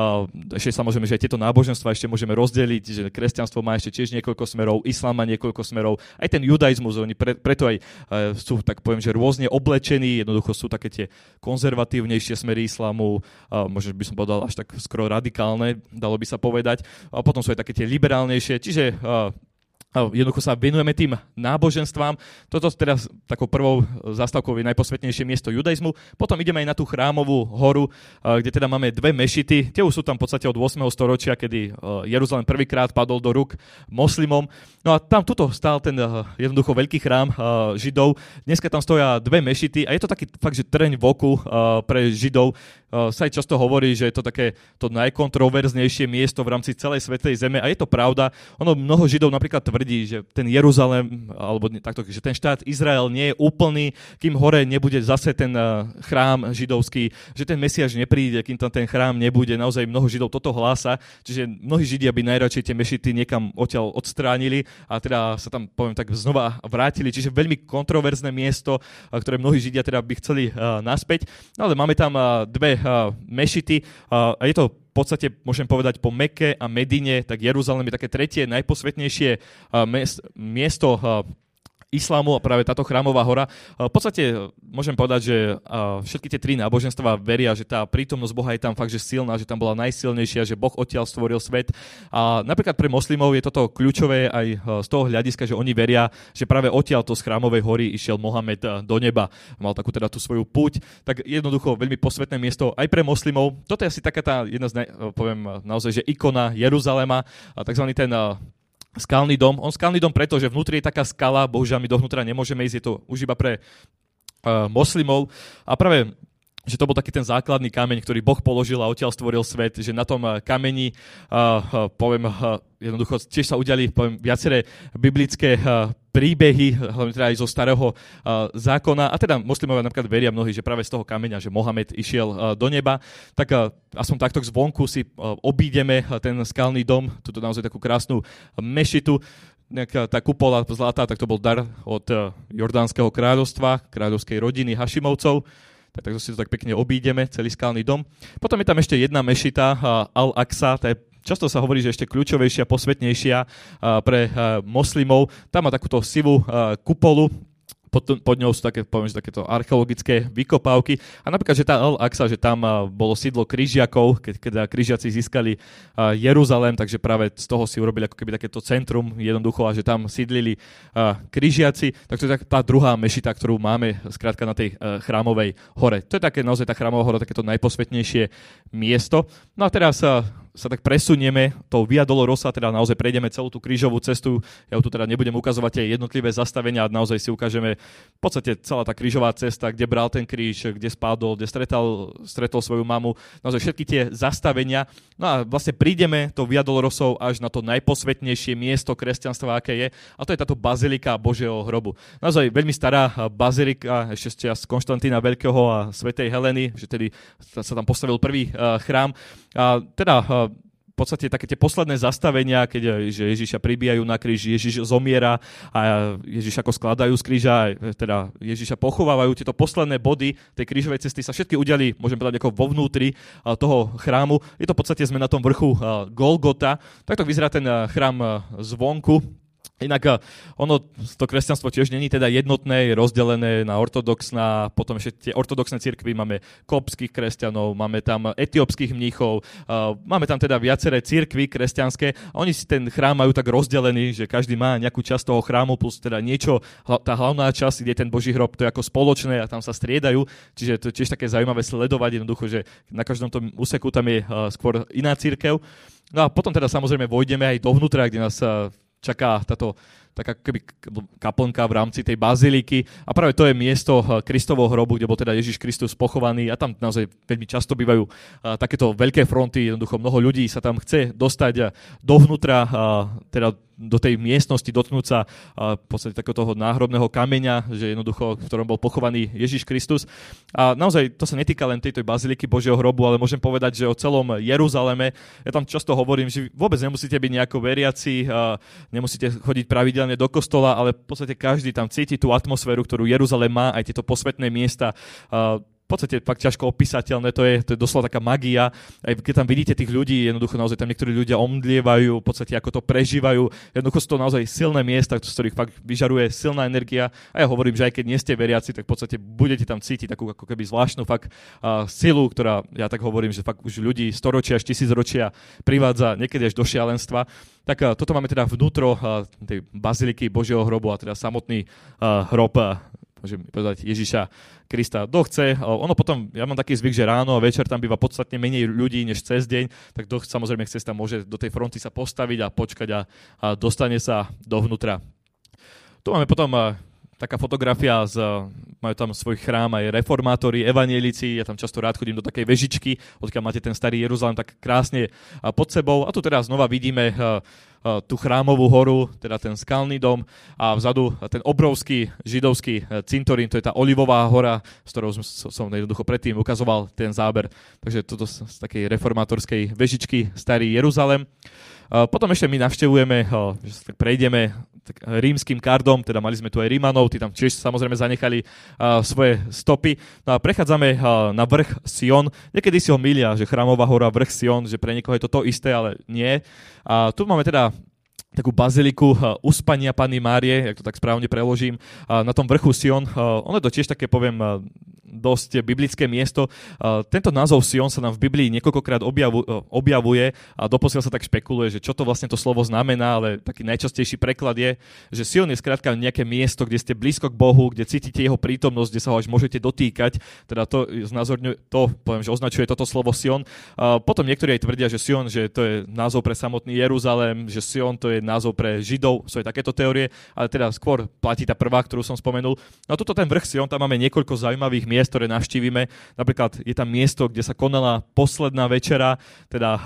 Ešte samozrejme, že aj tieto náboženstva ešte môžeme rozdeliť, že kresťanstvo má ešte tiež niekoľko smerov, islám má niekoľko smerov, aj ten judaizmus, oni preto aj sú, tak poviem, že rôzne oblečení, jednoducho sú také tie konzervatívnejšie smery islamu, možno by som povedal až tak skoro radikálne, dalo by sa povedať. A potom sú aj také tie liberálnejšie, čiže jednoducho sa venujeme tým náboženstvám. Toto teraz takou prvou zastávkou je najposvetnejšie miesto judaizmu. Potom ideme aj na tú Chrámovú horu, kde teda máme dve mešity. Tie už sú tam v podstate od 8. storočia, kedy Jeruzalém prvýkrát padol do rúk moslimom. No a tam tuto stál ten jednoducho veľký chrám Židov. Dneska tam stoja dve mešity a je to taký fakt, že trň v oku pre Židov. Sa aj často hovorí, že je to také to najkontroverznejšie miesto v rámci celej svätej zeme a je to pravda. Ono mnoho Židov napríklad tvrdí, že ten Jeruzalém, alebo takto, že ten štát Izrael nie je úplný, kým hore nebude zase ten chrám židovský, že ten Mesiáš nepríde, kým tam ten chrám nebude. Naozaj mnoho Židov toto hlása, čiže mnohí Židia by najradšej tie mešity niekam odtiaľ odstránili a teda sa tam, poviem tak, znova vrátili. Čiže veľmi kontroverzné miesto, ktoré mnohí Židia teda by chceli naspäť. No ale máme tam dve mešity a je to v podstate, môžem povedať, po Mekke a Medine, tak Jeruzalém je také tretie najposvetnejšie miesto islámu a práve táto chrámová hora. V podstate môžem povedať, že všetky tie tri náboženstva veria, že tá prítomnosť Boha je tam fakt, že silná, že tam bola najsilnejšia, že Boh odtiaľ stvoril svet. A napríklad pre moslimov je toto kľúčové aj z toho hľadiska, že oni veria, že práve odtiaľ z chrámovej hory išiel Mohamed do neba. Mal takú teda tú svoju púť. Tak jednoducho veľmi posvätné miesto aj pre moslimov. Toto je asi taká tá jedna z poviem naozaj, že ikona Jeruzalema, takzvaný ten skalný dom. On skalný dom preto, že vnútri je taká skala, bohužiaľ my dovnútra nemôžeme ísť, je to už iba pre moslimov. A práve že to bol taký ten základný kameň, ktorý Boh položil a odtiaľ stvoril svet, že na tom kameni, jednoducho tiež sa udiali viaceré biblické príbehy, hlavne teda aj zo starého zákona. A teda moslimovia napríklad veria mnohí, že práve z toho kameňa, že Mohamed išiel do neba, tak aspoň takto zvonku si obídeme ten skalný dom, túto naozaj takú krásnu mešitu. Tá kupola zlatá, tak to bol dar od Jordánskeho kráľovstva, kráľovskej rodiny Hašimovcov. Tak si to tak pekne obídeme, celý skalný dom. Potom je tam ešte jedna mešita, Al-Aqsa, často sa hovorí, že ešte kľúčovejšia, posvetnejšia pre moslimov. Tam má takúto sivú kupolu, pod ňou sú takéto archeologické vykopávky. A napríklad, že tá Al-Aqsa, že tam bolo sídlo križiakov, keď križiaci získali Jeruzalém, takže práve z toho si urobili ako keby takéto centrum jednoducho a že tam sídlili križiaci. Tak to je tá druhá mešita, ktorú máme skrátka na tej chrámovej hore. To je také naozaj tá chrámová hora, takéto najposvetnejšie miesto. No a teraz sa tak presunieme tou Via Dolorosa, teda naozaj prejdeme celú tú krížovú cestu. Ja tu teda nebudem ukazovať tie jednotlivé zastavenia, naozaj si ukážeme v podstate celá tá krížová cesta, kde bral ten kríž, kde spádol, kde stretol svoju mamu, naozaj všetky tie zastavenia. No a vlastne prídeme tou Via Dolorosou až na to najposvetnejšie miesto kresťanstva, aké je, a to je táto bazilika Božieho hrobu. Naozaj veľmi stará bazilika, ešte z Konštantína Veľkého a svätej Heleny, že tedy sa tam postavil prvý chrám. A teda v podstate také tie posledné zastavenia, keď že Ježiša pribíjajú na kríž, Ježiš zomiera a Ježiš ako skladajú z kríža, teda Ježiša pochovávajú, tieto posledné body tej krížovej cesty sa všetky udiali, môžem povedať, ako vo vnútri toho chrámu. Je to v podstate, sme na tom vrchu Golgota. Takto vyzerá ten chrám zvonku. Inak to kresťanstvo tiež není teda jednotné, je rozdelené na ortodoxná, potom ešte tie ortodoxné cirkvi, máme koptských kresťanov, máme tam etiópskych mníchov, máme tam teda viaceré cirkvi kresťanské a oni si ten chrám majú tak rozdelený, že každý má nejakú časť toho chrámu plus teda niečo, tá hlavná časť, kde je ten Boží hrob, to je ako spoločné a tam sa striedajú, čiže to je tiež také zaujímavé sledovať jednoducho, že na každom tom úseku tam je skôr iná cirkev. No a potom teda samozrejme vojdeme aj dovnútra, kde nás čaká táto taká keby kaplnka v rámci tej baziliky a práve to je miesto Kristovho hrobu, kde bol teda Ježiš Kristus pochovaný a tam naozaj veľmi často bývajú takéto veľké fronty, jednoducho mnoho ľudí sa tam chce dostať dovnútra, teda do tej miestnosti, dotknúť sa v podstate takého toho náhrobného kameňa, že jednoducho, v ktorom bol pochovaný Ježiš Kristus. A naozaj to sa netýka len tejto baziliky Božieho hrobu, ale môžem povedať, že o celom Jeruzaleme, ja tam často hovorím, že vôbec nemusíte byť nejako veriaci, nemusíte chodiť pravidelne do kostola, ale v podstate každý tam cíti tú atmosféru, ktorú Jeruzalém má, aj tieto posvätné miesta. V podstate fakt ťažko opísateľné, to je doslova taká magia. Aj keď tam vidíte tých ľudí, jednoducho naozaj tam niektorí ľudia omdlievajú, v podstate ako to prežívajú. Jednoducho sú to naozaj silné miesta, z ktorých fakt vyžaruje silná energia. A ja hovorím, že aj keď nie ste veriaci, tak v podstate budete tam cítiť takú ako keby zvláštnu fakt silu, ktorá, ja tak hovorím, že fakt už ľudí storočia až tisícročia privádza niekedy až do šialenstva. Tak toto máme teda vnútro tej baziliky Božieho hrobu a teda samotný hrob, môžem povedať, Ježiša Krista. Kto chce, ono potom, ja mám taký zvyk, že ráno a večer tam býva podstatne menej ľudí než cez deň, tak kto samozrejme chce, tam môže do tej fronty sa postaviť a počkať a dostane sa dovnútra. Tu máme potom taká fotografia, majú tam svoj chrám aj reformátori, evanjelici, ja tam často rád chodím do takej vežičky, odkiaľ máte ten starý Jeruzalém tak krásne pod sebou. A tu teraz znova vidíme tú chrámovú horu, teda ten skalný dom a vzadu ten obrovský židovský cintorín, to je tá Olivová hora, s ktorou som jednoducho predtým ukazoval ten záber. Takže toto z takej reformátorskej vežičky starý Jeruzalém. Potom ešte my navštevujeme, prejdeme rímskym kardom, teda mali sme tu aj Rímanov, tí tam tiež samozrejme zanechali svoje stopy. No a prechádzame na vrch Sion. Niekedy si ho milia, že chrámová hora, vrch Sion, že pre niekoho je to isté, ale nie. A tu máme teda takú baziliku Uspania Panny Márie, jak to tak správne preložím, na tom vrchu Sion. Ono je to tiež také, poviem, dosť biblické miesto. Tento názov Sion sa nám v Biblii niekoľkokrát objavuje a doposiaľ sa tak špekuluje, že čo to vlastne to slovo znamená, ale taký najčastejší preklad je, že Sion je skrátka nejaké miesto, kde ste blízko k Bohu, kde cítite jeho prítomnosť, kde sa ho až môžete dotýkať. Teda to poviem, že označuje toto slovo Sion. Potom niektorí aj tvrdia, že Sion, že to je názov pre samotný Jeruzalém, že Sion to je názov pre Židov, sú aj takéto teórie, ale teda skôr platí tá prvá, ktorú som spomenul. No a tuto ten vrch Sion, tam máme niekoľko zaujímavých miest, ktoré navštívime. Napríklad je tam miesto, kde sa konala posledná večera, teda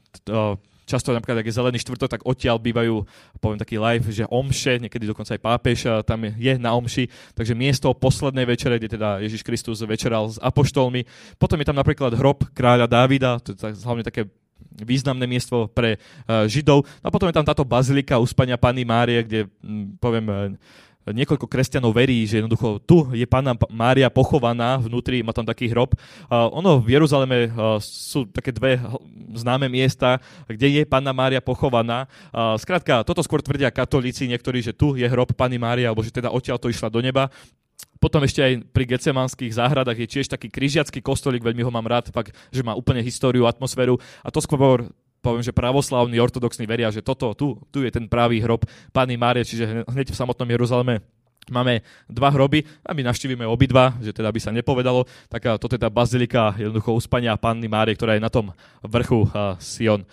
často napríklad, ak je Zelený štvrtok, tak odtiaľ bývajú, poviem taký live, že omše, niekedy dokonca aj pápež tam je na omši, takže miesto poslednej večere, kde teda Ježiš Kristus večeral s apoštolmi. Potom je tam napríklad hrob kráľa Dávida, to je hlavne také významné miesto pre Židov. A potom je tam táto bazilika Uspania Panny Márie, kde, poviem, niekoľko kresťanov verí, že jednoducho tu je Panna Mária pochovaná, vnútri má tam taký hrob. Ono v Jeruzaleme sú také dve známe miesta, kde je Panna Mária pochovaná. Skrátka, toto skôr tvrdia katolíci, niektorí, že tu je hrob Panny Márie, alebo že teda odtiaľ to išla do neba. Potom ešte aj pri Getsemanských záhradách je tiež taký križiacky kostolík, veľmi ho mám rád, fakt, že má úplne históriu, atmosféru a to skôr poviem, že pravoslávni, ortodoxní veria, že tu je ten pravý hrob Panny Márie, čiže hneď v samotnom Jeruzaleme máme dva hroby a my navštívime obidva, že teda by sa nepovedalo, tak toto je tá bazilika jednoducho Uspania Panny Márie, ktorá je na tom vrchu Sion.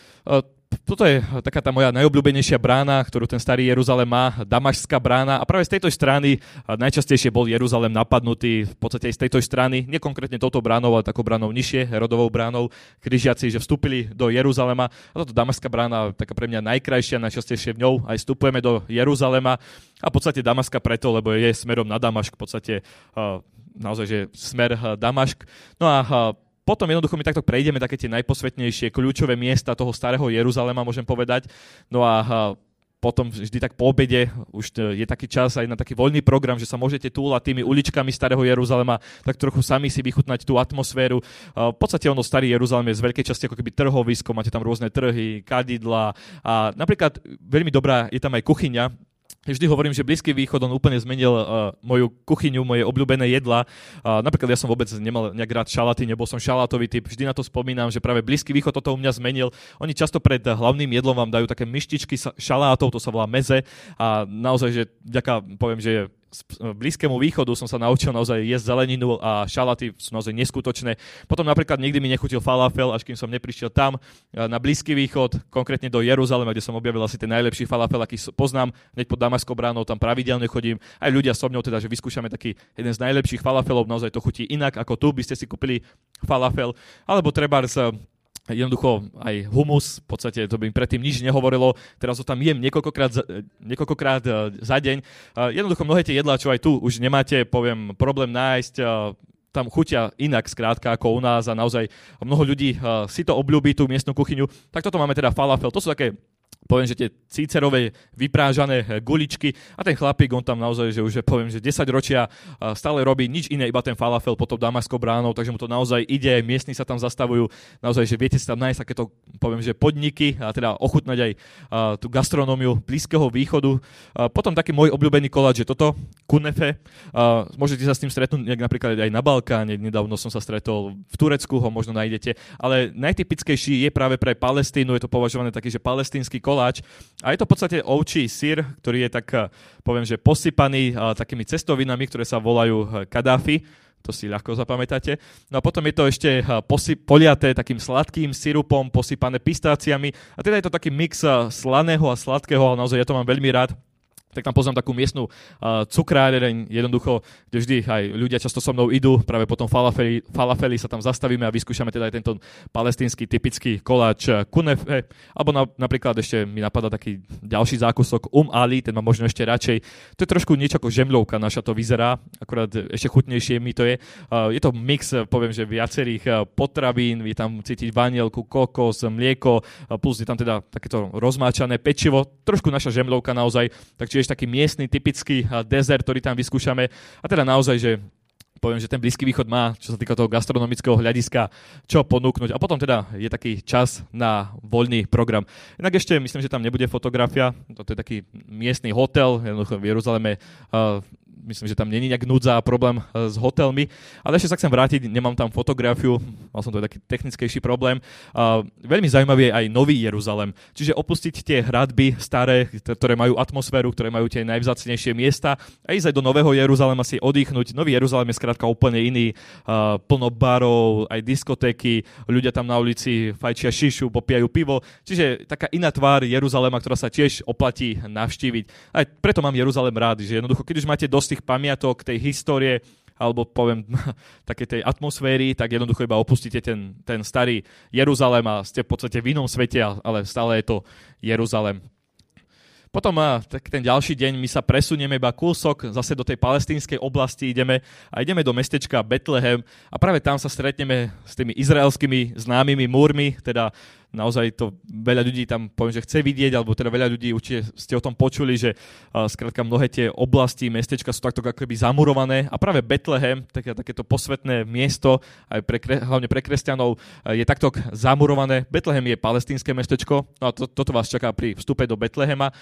Toto je taká tá moja najobľúbenejšia brána, ktorú ten starý Jeruzalém má, Damašská brána a práve z tejto strany najčastejšie bol Jeruzalém napadnutý v podstate aj z tejto strany, nie konkrétne touto bránou, ale takou bránou nižšie, Herodovou bránou, križiaci, že vstúpili do Jeruzalema a táto Damašská brána taká pre mňa najkrajšia, najčastejšie v ňou aj vstupujeme do Jeruzalema a v podstate Damaška preto, lebo je smerom na Damašk, v podstate naozaj, že smer Damašk. No a potom jednoducho my takto prejdeme také tie najposvetnejšie kľúčové miesta toho starého Jeruzalema, môžem povedať. No a potom vždy tak po obede už je taký čas aj na taký voľný program, že sa môžete túlať tými uličkami starého Jeruzalema, tak trochu sami si vychutnať tú atmosféru. V podstate ono starý Jeruzalém je z veľkej časti ako keby trhovisko, máte tam rôzne trhy, kadidlá a napríklad veľmi dobrá je tam aj kuchyňa. Vždy hovorím, že Blízky východ, on úplne zmenil moju kuchyňu, moje obľúbené jedlá. Napríklad ja som vôbec nemal nejak rád šalaty, nebol som šalátový typ. Vždy na to spomínam, že práve Blízky východ toto u mňa zmenil. Oni často pred hlavným jedlom vám dajú také myštičky šalátov, to sa volá meze. A naozaj, že poviem, že Blízkému východu som sa naučil naozaj jesť zeleninu a šalaty sú naozaj neskutočné. Potom napríklad nikdy mi nechutil falafel, až kým som neprišiel tam na Blízky východ, konkrétne do Jeruzalema, kde som objavil asi ten najlepší falafel, aký poznám, hneď pod Damašskou bránou, tam pravidelne chodím. Aj ľudia so mňou teda, že vyskúšame taký jeden z najlepších falafelov, naozaj to chutí inak ako tu, by ste si kúpili falafel, alebo trebárs jednoducho aj humus, v podstate to by mi predtým nič nehovorilo, teraz ho tam jem niekoľkokrát za deň. Jednoducho mnohé tie jedlá, čo aj tu už nemáte, poviem, problém nájsť, tam chutia inak skrátka ako u nás a naozaj mnoho ľudí si to obľúbi, tú miestnu kuchyňu. Tak toto máme teda falafel, to sú také, poviem, že tie cícerové vyprážané guličky a ten chlapík, on tam naozaj, že už poviem, že 10 ročia stále robí nič iné, iba ten falafel pod tou Damašskou bránou, takže mu to naozaj ide, miestni sa tam zastavujú, naozaj, že viete si tam nájsť takéto, poviem, že podniky a teda ochutnať aj tú gastronómiu Blízkeho východu. Potom taký môj obľúbený koláč je toto, kunefe. Môžete sa s tým stretnúť napríklad aj na Balkáne, nedávno som sa stretol v Turecku, ho možno nájdete, ale najtypickejší je práve pre Palestínu, je to považované taký, že palestínsky koláč. A je to v podstate ovčí syr, ktorý je tak, poviem, že posypaný takými cestovinami, ktoré sa volajú kadáfi. To si ľahko zapamätáte. No a potom je to ešte poliaté takým sladkým sirupom, posypané pistáciami. A teda je to taký mix slaného a sladkého, ale naozaj ja to mám veľmi rád. Tak tam poznám takú miestnu cukráreň, jednoducho, kde vždy aj ľudia často so mnou idú, práve potom falafeli sa tam zastavíme a vyskúšame teda aj tento palestínsky typický koláč kunefe, alebo napríklad ešte mi napadá taký ďalší zákusok Ali, ten mám možno ešte radšej. To je trošku niečo ako žemľovka naša to vyzerá, akorát ešte chutnejšie mi to je. Je to mix, poviem, že viacerých potravín, je tam cítiť vanielku, kokos, mlieko, plus je tam teda takéto rozmáčané pečivo, trošku naša žemľovka naozaj, takže taký miestny, typický dezert, ktorý tam vyskúšame. A teda naozaj, že poviem, že ten Blízky východ má, čo sa týka toho gastronomického hľadiska, čo ponúknuť. A potom teda je taký čas na voľný program. Inak ešte myslím, že tam nebude fotografia. Toto je taký miestny hotel v Jeruzaleme. Myslím, že tam není nejak núdza a problém s hotelmi. Ale ešte sa chcem vrátiť, nemám tam fotografiu, mal som to taký technickejší problém. Veľmi zaujímavý je aj Nový Jeruzalem. Čiže opustiť tie hradby staré, ktoré majú atmosféru, ktoré majú tie najvzácnejšie miesta a ísť aj do Nového Jeruzalema si oddychnúť. Nový Jeruzalem je skrátka úplne iný. Plno barov, aj diskotéky, ľudia tam na ulici fajčia šišu, popijajú pivo. Čiže taká iná tvár Jeruzalema, ktorá sa tiež oplatí navštíviť. Aj preto mám Jeruzalem rád, že jednoducho, keď už máte dosť tých pamiatok, tej histórie, alebo poviem také tej atmosféry, tak jednoducho iba opustíte ten starý Jeruzalém a ste v podstate v inom svete, ale stále je to Jeruzalém. Potom ten ďalší deň my sa presunieme iba kúsok, zase do tej palestínskej oblasti ideme do mestečka Betlehem a práve tam sa stretneme s tými izraelskými známymi múrmi, teda naozaj to veľa ľudí tam poviem, že chce vidieť, alebo teda veľa ľudí určite ste o tom počuli, že skrátka mnohé tie oblasti, mestečka sú takto akoby zamurované a práve Betlehem, takéto posvetné miesto, aj hlavne pre kresťanov, je takto zamurované. Betlehem je palestínske mestečko, no a toto vás čaká pri vstupe do Betlehema.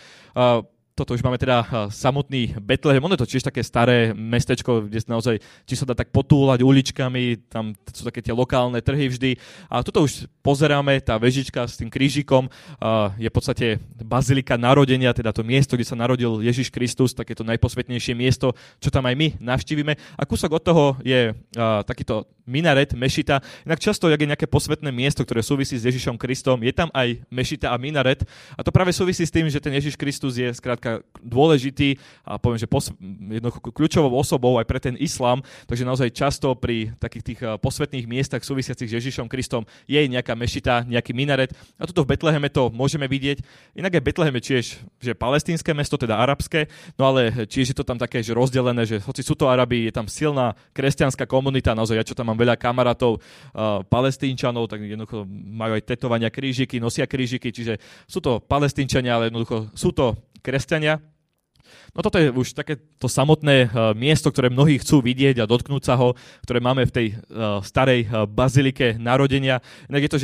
Toto už máme teda samotný Betlehem. Ono je to tiež také staré mestečko, kde naozaj, či sa dá tak potúľať uličkami, tam sú také tie lokálne trhy vždy. A tuto už pozeráme, tá vežička s tým krížikom je v podstate bazilika narodenia, teda to miesto, kde sa narodil Ježiš Kristus, takéto najposvetnejšie miesto, čo tam aj my navštívime. A kúsok od toho je takýto minaret, mešita. Inak často, jak je nejaké posvetné miesto, ktoré súvisí s Ježišom Kristom, je tam aj mešita a minaret. A to práve súvisí s tým, že ten Ježiš Kristus je skrátka dôležitý a poviem, že kľúčovou osobou aj pre ten islám, takže naozaj často pri takých tých posvetných miestach súvisiacich s Ježišom Kristom je nejaká mešita, nejaký minaret a tuto v Betleheme to môžeme vidieť. Inak aj Betlehem je tiež že palestínske mesto, teda arabské, no ale tiež je to tam také, že rozdelené, že hoci sú to Arabi, je tam silná kresťanská komunita, naozaj ja čo tam mám veľa kamarátov Palestínčanov, tak jednoducho majú aj tetovania krížiky, nosia krížiky, čiže sú to Palestínčania, ale jednoducho sú to kresťania. No toto je už takéto samotné miesto, ktoré mnohí chcú vidieť a dotknúť sa ho, ktoré máme v tej starej bazilike narodenia. Inak je to, že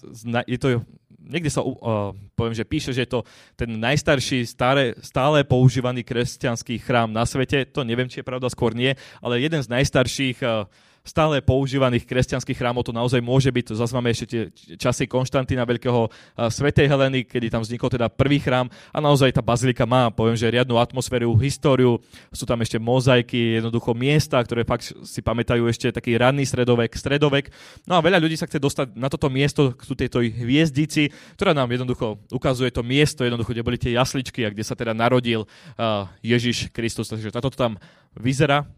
niekde sa poviem, že píše, že je to ten najstarší stále používaný kresťanský chrám na svete. To neviem, či je pravda, skôr nie, ale jeden z najstarších stále používaných kresťanských chrámov to naozaj môže byť. To zase máme ešte tie časy Konštantína Veľkého, svätej Heleny, kedy tam vznikol teda prvý chrám a naozaj tá bazilika má, poviem, že riadnu atmosféru, históriu, sú tam ešte mozaiky, jednoducho miesta, ktoré fakt si pamätajú ešte taký ranný stredovek. No a veľa ľudí sa chce dostať na toto miesto, k tejto hviezdici, ktorá nám jednoducho ukazuje to miesto, jednoducho, kde boli tie jasličky a kde sa teda narodil Ježiš Kristus. Takže toto tam vyzerá.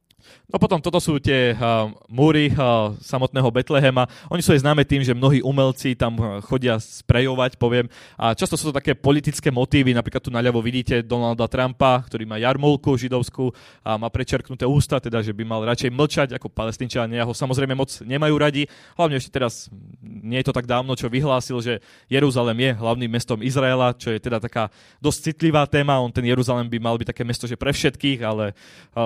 No potom toto sú tie múry samotného Betlehema. Oni sú aj známe tým, že mnohí umelci tam chodia sprejovať, poviem. A často sú to také politické motívy. Napríklad tu naľavo vidíte Donalda Trumpa, ktorý má jarmulku židovskú a má prečerknuté ústa, teda že by mal radšej mlčať ako Palestínčania. Ho samozrejme moc nemajú radi. Hlavne ešte teraz, nie je to tak dávno, čo vyhlásil, že Jeruzalém je hlavným mestom Izraela, čo je teda taká dosť citlivá téma. Ten Jeruzalém by mal byť také mesto, že pre všetkých, ale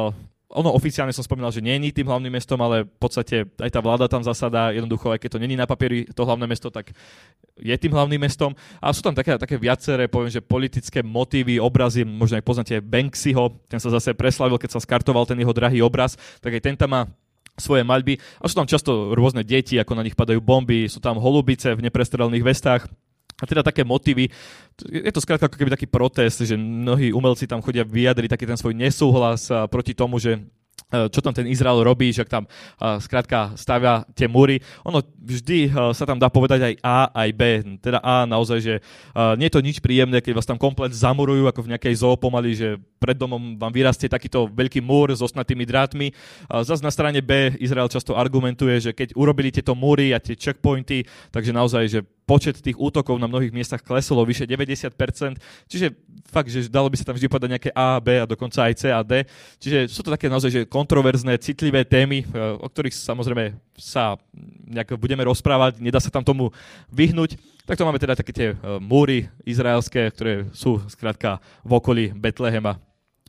ono oficiálne som spomínal, že nie je tým hlavným mestom, ale v podstate aj tá vláda tam zasadá, jednoducho, aj keď to není na papieri to hlavné mesto, tak je tým hlavným mestom. A sú tam také viaceré, poviem, že politické motívy, obrazy, možno aj poznáte Banksyho, ten sa zase preslavil, keď sa skartoval ten jeho drahý obraz, tak aj ten tam má svoje maľby. A sú tam často rôzne deti, ako na nich padajú bomby, sú tam holubice v neprestrelných vestách. A teda také motívy, je to skrátka ako keby taký protest, že mnohí umelci tam chodia vyjadriť taký ten svoj nesúhlas proti tomu, že čo tam ten Izrael robí, že tam skrátka stavia tie múry. Ono vždy sa tam dá povedať aj A, aj B. Teda A naozaj, že nie je to nič príjemné, keď vás tam komplet zamurujú, ako v nejakej zoo pomaly, že pred domom vám vyrastie takýto veľký múr s osnatými drátmi. Zas na strane B Izrael často argumentuje, že keď urobili tieto múry a tie checkpointy, takže naozaj, že počet tých útokov na mnohých miestach kleslo vyše 90%. Čiže fakt, že dalo by sa tam vždy povedať nejaké A, B a dokonca aj C a D. Čiže sú to také naozaj že kontroverzné, citlivé témy, o ktorých samozrejme sa nejak budeme rozprávať, nedá sa tam tomu vyhnúť. Tak to máme teda také tie múry izraelské, ktoré sú skrátka v okolí Betlehema.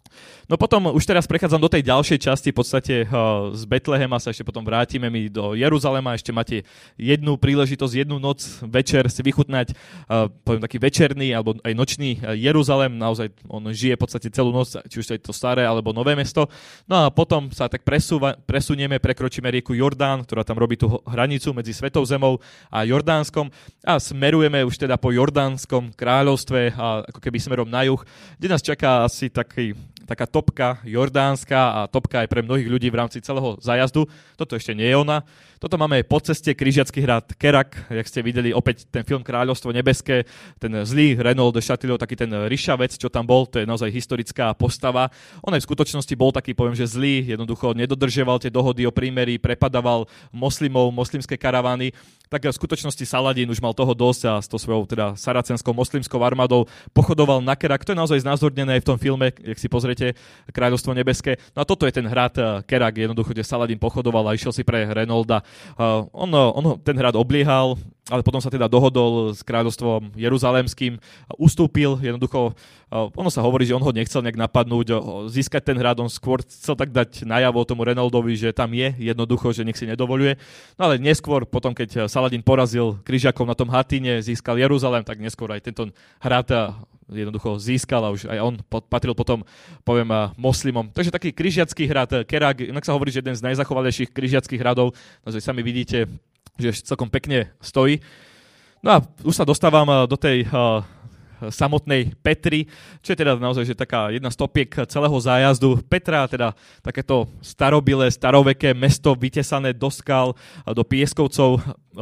No potom už teraz prechádzam do tej ďalšej časti, v podstate z Betlehema sa ešte potom vrátime my do Jeruzalema, ešte máte jednu príležitosť, jednu noc, večer si vychutnať, poviem taký večerný alebo aj nočný Jeruzalem, naozaj on žije v podstate celú noc, či už to je to staré alebo nové mesto. No a potom sa tak presunieme, prekročíme rieku Jordán, ktorá tam robí tú hranicu medzi Svetou zemou a Jordánskom a smerujeme už teda po Jordánskom kráľovstve a ako keby smerom na juh, kde nás čaká asi taká topka jordánska a topka aj pre mnohých ľudí v rámci celého zájazdu. Toto ešte nie je ona. Toto máme po ceste križiacky hrad Kerak, jak ste videli opäť ten film Kráľovstvo nebeské, ten zlý Renaud de Chatillon, taký ten ryšavec, čo tam bol, to je naozaj historická postava. On aj v skutočnosti bol taký, poviem, že zlý, jednoducho nedodržoval tie dohody o prímerí, prepadával moslimov, moslimské karavany. Tak v skutočnosti Saladín už mal toho dosť a s tou svojou teda saracenskou moslimskou armádou pochodoval na Kerak. To je naozaj znázornené aj v tom filme, jak si pozriete, Kráľovstvo nebeské. No a toto je ten hrad Kerak, jednoducho, kde Saladín pochodoval a išiel si pre Renolda. On ten hrad obliehal, ale potom sa teda dohodol s kráľovstvom jeruzalemským, ustúpil, jednoducho, ono sa hovorí, že on ho nechcel nejak napadnúť, získať ten hrad, on skôr chcel tak dať najavo tomu Renoldovi, že tam je, jednoducho, že nech si nedovoľuje. No ale neskôr, potom keď Saladín porazil križiakov na tom Hatíne, získal Jeruzalém, tak neskôr aj tento hrad jednoducho získal a už aj on patril potom, poviem, moslimom. Takže taký križiacký hrad Kerak, inak sa hovorí, že jeden z najzachovalejších križiackých hradov, naozaj sami vidíte, že celkom pekne stojí. No a už sa dostávam do tej samotnej Petry, čo je teda naozaj že taká jedna z topiek celého zájazdu. Petra, teda takéto starobilé, staroveké mesto vytesané do skal, do pieskovcov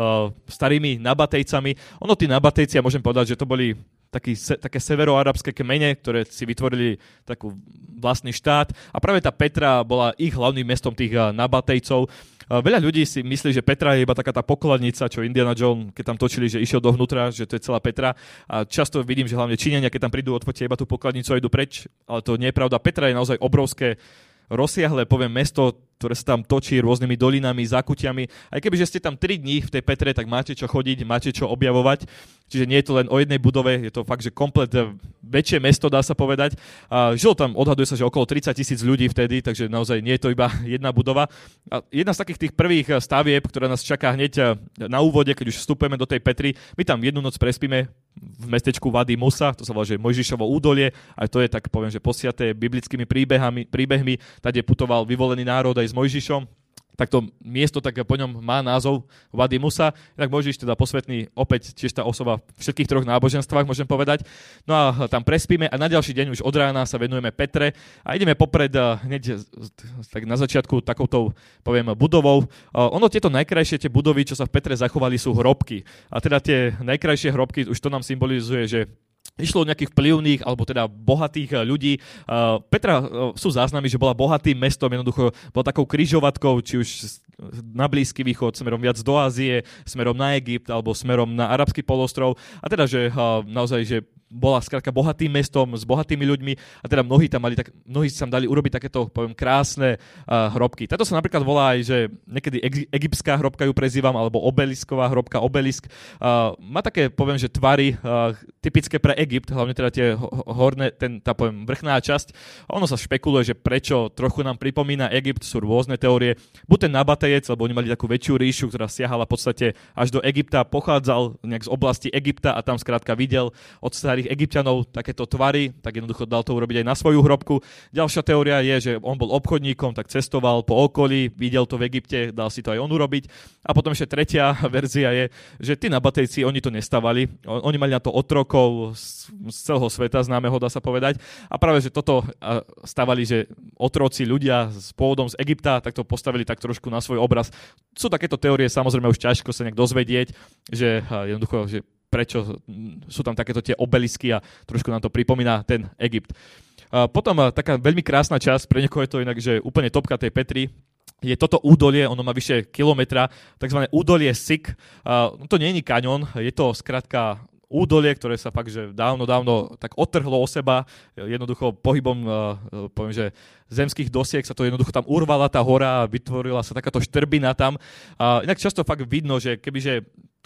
starými nabatejcami. Ono tí nabatejci, ja môžem povedať, že to boli také severoarabské kmene, ktoré si vytvorili takú vlastný štát a práve tá Petra bola ich hlavným mestom tých nabatejcov. Veľa ľudí si myslí, že Petra je iba taká tá pokladnica, čo Indiana Jones, keď tam točili, že išiel dovnútra, že to je celá Petra. A často vidím, že hlavne Číňania, keď tam prídu, odfotia iba tú pokladnicu a idú preč, ale to nie je pravda. Petra je naozaj obrovské, rozsiahle, poviem, mesto, ktoré sa tam točí rôznymi dolinami, zákutiami. Aj keby, že ste tam 3 dní v tej Petre, tak máte čo chodiť, máte čo objavovať. Čiže nie je to len o jednej budove, je to fakt, že komplet väčšie mesto, dá sa povedať. A žilo tam, odhaduje sa, že okolo 30,000 ľudí vtedy, takže naozaj nie je to iba jedna budova. A jedna z takých tých prvých stavieb, ktorá nás čaká hneď na úvode, keď už vstupujeme do tej Petry, my tam jednu noc prespíme v mestečku Wadi Musa, to sa volá, že Mojžišovo údolie, aj to je tak, poviem, že posiaté biblickými príbehmi, tady putoval vyvolený národ aj s Mojžišom. Tak to miesto tak po ňom má názov Wadi Musa. Inak Mojžiš, teda posvetný, opäť tiež tá osoba v všetkých 3 náboženstvách, môžem povedať. No a tam prespíme a na ďalší deň už od rána sa venujeme Petre a ideme popred hneď tak na začiatku takoutou, poviem, budovou. Ono tieto najkrajšie tie budovy, čo sa v Petre zachovali, sú hrobky. A teda tie najkrajšie hrobky, už to nám symbolizuje, že išlo o nejakých vplyvných alebo teda bohatých ľudí. Petra sú záznamy, že bola bohatým mestom, jednoducho bola takou križovatkou, či už na Blízky východ, smerom viac do Ázie, smerom na Egypt alebo smerom na Arabský polostrov. A teda, že naozaj, že bola skrátka bohatým mestom s bohatými ľuďmi a teda mnohí sa tam dali urobiť takéto, poviem, krásne hrobky. Táto sa napríklad volá aj, že niekedy egyptská hrobka ju prezývam, alebo obelisková hrobka, obelisk. Má také, poviem, že tvary typické pre Egypt, hlavne teda tie horné, tá, poviem, vrchná časť. Ono sa špekuluje, že prečo trochu nám pripomína Egypt, sú rôzne teórie. Buď ten nabatejec, lebo oni mali takú väčšiu ríšu, ktorá siahala v podstate až do Egypta, pochádzal nejak z oblasti Egypta a tam skrátka videl od starých Egypťanov takéto tvary, tak jednoducho dal to urobiť aj na svoju hrobku. Ďalšia teória je, že on bol obchodníkom, tak cestoval po okolí, videl to v Egypte, dal si to aj on urobiť. A potom ešte tretia verzia je, že tí nabatejci, oni to nestavali. Oni mali na to otrokov z celého sveta, známeho, dá sa povedať. A práve, že toto stavali, že otroci, ľudia s pôvodom z Egypta, tak to postavili tak trošku na svoj obraz. Sú takéto teórie, samozrejme už ťažko sa nejak dozvedieť, že jednoducho, že prečo sú tam takéto tie obelisky a trošku nám to pripomína ten Egypt. Potom taká veľmi krásna časť, pre niekoho je to inak, že úplne topka tej Petry, je toto údolie, ono má vyše kilometra, takzvané údolie Sik. To nie je kaňon, je to skrátka údolie, ktoré sa fakt, že dávno tak odtrhlo o seba, jednoducho pohybom, poviem, že zemských dosiek sa to jednoducho tam urvala tá hora a vytvorila sa takáto štrbina tam. Inak často fakt vidno, že kebyže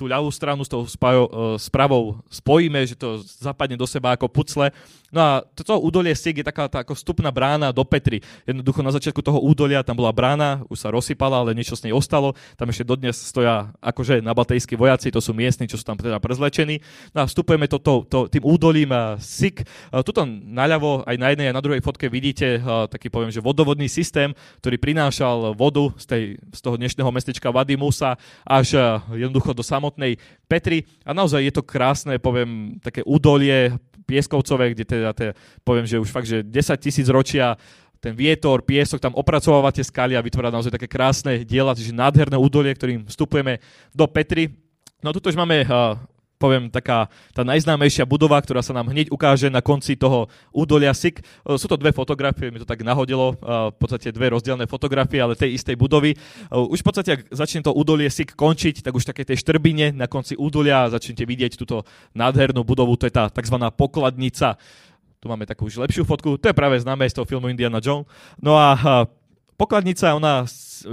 tú ľavú stranu s tou pravou spojíme, že to zapadne do seba ako pucle. No a toto údolie Sig je taká tá ako vstupná brána do Petry. Jednoducho na začiatku toho údolia tam bola brána, už sa rozsypala, ale niečo z nej ostalo. Tam ešte dodnes stoja akože nabatejskí vojaci, to sú miestni, čo sú tam teda prezlečení. No a vstupujeme tým údolím Sig. Tuto naľavo, aj na jednej a na druhej fotke vidíte taký, poviem, že vodovodný systém, ktorý prinášal vodu z toho dnešného mestečka Vady Musa až jednoducho do samotnej Petry. A naozaj je to krásne, poviem, také údolie pieskovcové, kde teda poviem, že už fakt, že 10 000 ročia ten vietor, piesok, tam opracovávate skaly a vytvára naozaj také krásne diela, čiže nádherné údolie, ktorým vstupujeme do Petry. No tuto už máme, poviem, taká tá najznámejšia budova, ktorá sa nám hneď ukáže na konci toho údolia Sig. Sú to dve fotografie, mi to tak nahodilo, v podstate dve rozdielne fotografie, ale tej istej budovy. Už v podstate, ak začne to údolie Sig končiť, tak už také tej štrbine na konci údolia začnete vidieť túto nádhernú budovu, to je tá takzvaná pokladnica. Tu máme takú už lepšiu fotku, to je práve známe z toho filmu Indiana Jones. No a pokladnica, ona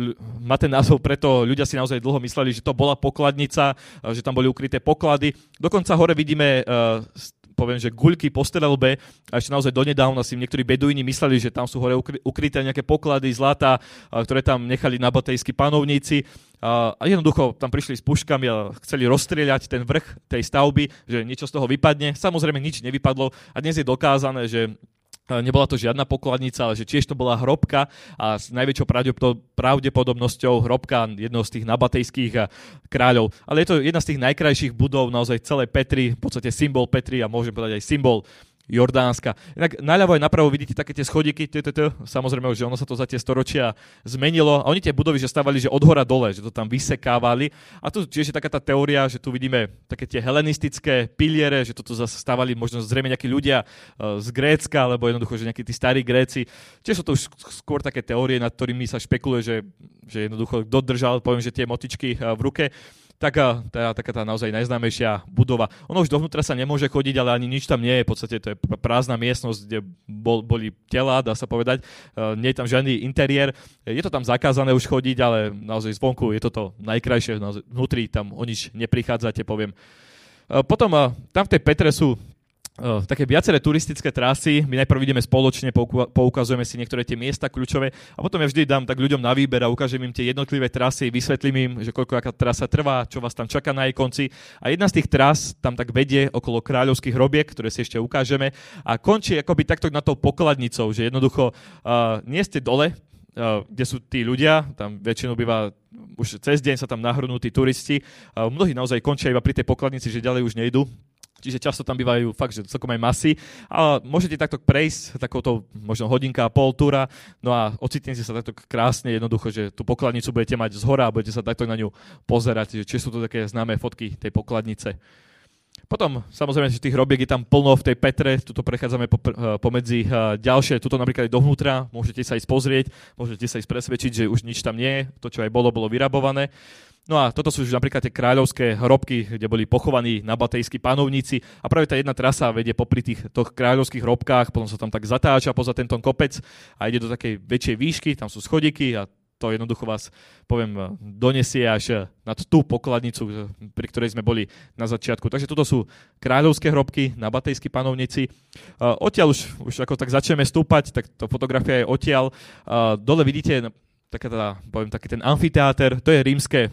má ten názov, preto ľudia si naozaj dlho mysleli, že to bola pokladnica, že tam boli ukryté poklady. Dokonca hore vidíme, poviem, že guľky po strelbe a ešte naozaj donedávna si niektorí beduíni mysleli, že tam sú hore ukryté nejaké poklady zlata, ktoré tam nechali nabatejskí panovníci. A jednoducho tam prišli s puškami a chceli rozstrieľať ten vrch tej stavby, že niečo z toho vypadne. Samozrejme nič nevypadlo a dnes je dokázané, že nebola to žiadna pokladnica, ale že tiež to bola hrobka a s najväčšou pravdepodobnosťou hrobka jednoho z tých nabatejských kráľov. Ale je to jedna z tých najkrajších budov naozaj celej Petry, v podstate symbol Petry a môžem povedať aj symbol Jordánska. Inak naľavo aj napravo vidíte také tie schodíky, samozrejme, že ono sa to za tie storočia zmenilo a oni tie budovy že stavali, že od hora dole, že to tam vysekávali. A tu tiež je taká tá teória, že tu vidíme také tie helenistické piliere, že toto zase stavali možno zrejme nejakí ľudia z Grécka, alebo jednoducho, že nejakí tí starí Gréci. Tiež sú to už skôr také teórie, nad ktorými sa špekuluje, že jednoducho dodržal, poviem, že tie motičky v ruke. Taká tá naozaj najznámejšia budova. Ono už dovnútra sa nemôže chodiť, ale ani nič tam nie je. V podstate to je prázdna miestnosť, kde boli tela, dá sa povedať. Nie je tam žiadny interiér. Je to tam zakázané už chodiť, ale naozaj zvonku je toto najkrajšie. Naozaj, vnútri tam o nič neprichádzate, poviem. Potom tam v tej Petre sú také viaceré turistické trasy. My najprv ideme spoločne, poukazujeme si niektoré tie miesta kľúčové a potom ja vždy dám tak ľuďom na výber a ukážem im tie jednotlivé trasy, vysvetlím im, že koľko aká trasa trvá, čo vás tam čaká na jej konci. A jedna z tých tras tam tak vedie okolo kráľovských hrobiek, ktoré si ešte ukážeme a končí akoby takto na tou pokladnicou, že jednoducho nie ste dole, kde sú tí ľudia, tam väčšinou býva už cez deň sa tam nahrnú tí turisti. Mnohí naozaj končia iba pri tej pokladnici, že ďalej už nejdú. Čiže často tam bývajú fakt, že celkom aj masy. Ale môžete takto prejsť, takouto možno hodinka a pol túra, no a ocitnete sa takto krásne, jednoducho, že tú pokladnicu budete mať zhora a budete sa takto na ňu pozerať. Či sú to také známe fotky tej pokladnice. Potom, samozrejme, že tých hrobiek je tam plno v tej Petre, tuto prechádzame pomedzi ďalšie, tuto napríklad aj dovnútra, môžete sa ísť pozrieť, môžete sa ísť presvedčiť, že už nič tam nie je, to, čo aj bolo vyrabované. No a toto sú už napríklad tie kráľovské hrobky, kde boli pochovaní nabatejskí panovníci a práve tá jedna trasa vedie popri týchto kráľovských hrobkách, potom sa tam tak zatáča poza tento kopec a ide do takej väčšej výšky, tam sú schodíky a to jednoducho vás, poviem, donesie až nad tú pokladnicu, pri ktorej sme boli na začiatku. Takže toto sú kráľovské hrobky, nabatejskí panovníci. Odtiaľ už ako tak začneme stúpať, tak to fotografia je odtiaľ. Dole vidíte taký ten amfiteáter, to je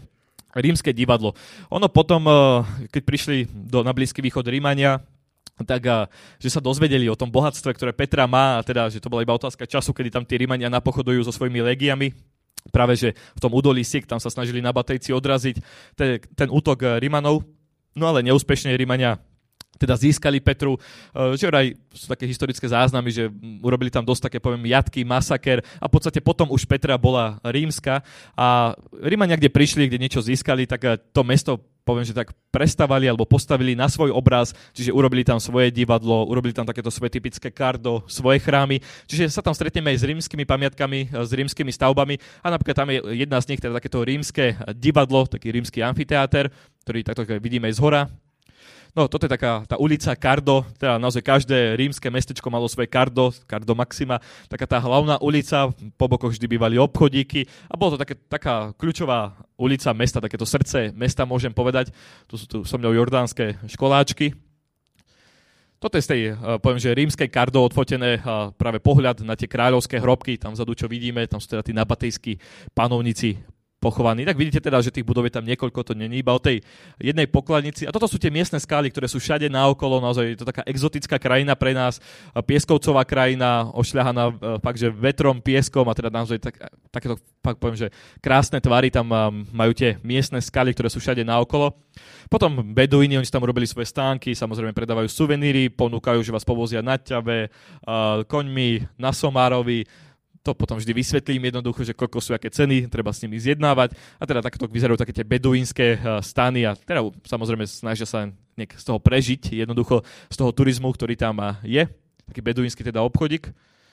rímske divadlo. Ono potom, keď prišli na Blízky východ Rímania, tak, že sa dozvedeli o tom bohatstve, ktoré Petra má, a teda, že to bola iba otázka času, kedy tam tí Rímania napochodujú so svojimi legiami. Práve, že v tom údolí Sig tam sa snažili nabatejci odraziť ten útok Rimanov, no ale neúspešne Rímania teda získali Petru, že vraj sú také historické záznamy, že urobili tam dosť také, poviem, jatky, masaker a v podstate potom už Petra bola rímska a Rímania, kde prišli, kde niečo získali, tak to mesto, poviem, že tak prestavali alebo postavili na svoj obraz, čiže urobili tam svoje divadlo, urobili tam takéto svoje typické kardo, svoje chrámy, čiže sa tam stretneme aj s rímskymi pamiatkami, s rímskymi stavbami a napríklad tam je jedna z nich, teda takéto rímske divadlo, taký rímsky amfiteáter, ktorý takto vidíme aj zhora. No, toto je taká tá ulica Cardo, teda naozaj každé rímske mestečko malo svoje Cardo Maxima, taká tá hlavná ulica, po bokoch vždy bývali obchodíky a bolo to taká kľúčová ulica mesta, takéto srdce mesta, môžem povedať. Tu sú so mnou jordánske školáčky. Toto je z tej, poviem, že rímskej Cardo odfotené práve pohľad na tie kráľovské hrobky, tam vzadu, čo vidíme, tam sú teda tí nabatejskí panovníci pochovaní. Tak vidíte teda, že tých budov je tam niekoľko, to není iba o tej jednej pokladnici. A toto sú tie miestne skály, ktoré sú všade naokolo, naozaj je to taká exotická krajina pre nás, pieskovcová krajina, ošľahaná fakt, že vetrom, pieskom a teda naozaj takéto, fakt poviem, že krásne tvary tam majú tie miestne skály, ktoré sú všade naokolo. Potom beduíni, oni tam robili svoje stánky, samozrejme predávajú suveníry, ponúkajú, že vás povozia na ťave, koňmi, na somárovi. To potom vždy vysvetlím jednoducho, že koľko sú aké ceny, treba s nimi zjednávať. A teda takto vyzerajú také tie beduínske stany a teda samozrejme snažia sa z toho prežiť, jednoducho z toho turizmu, ktorý tam je. Taký beduínsky teda obchodík.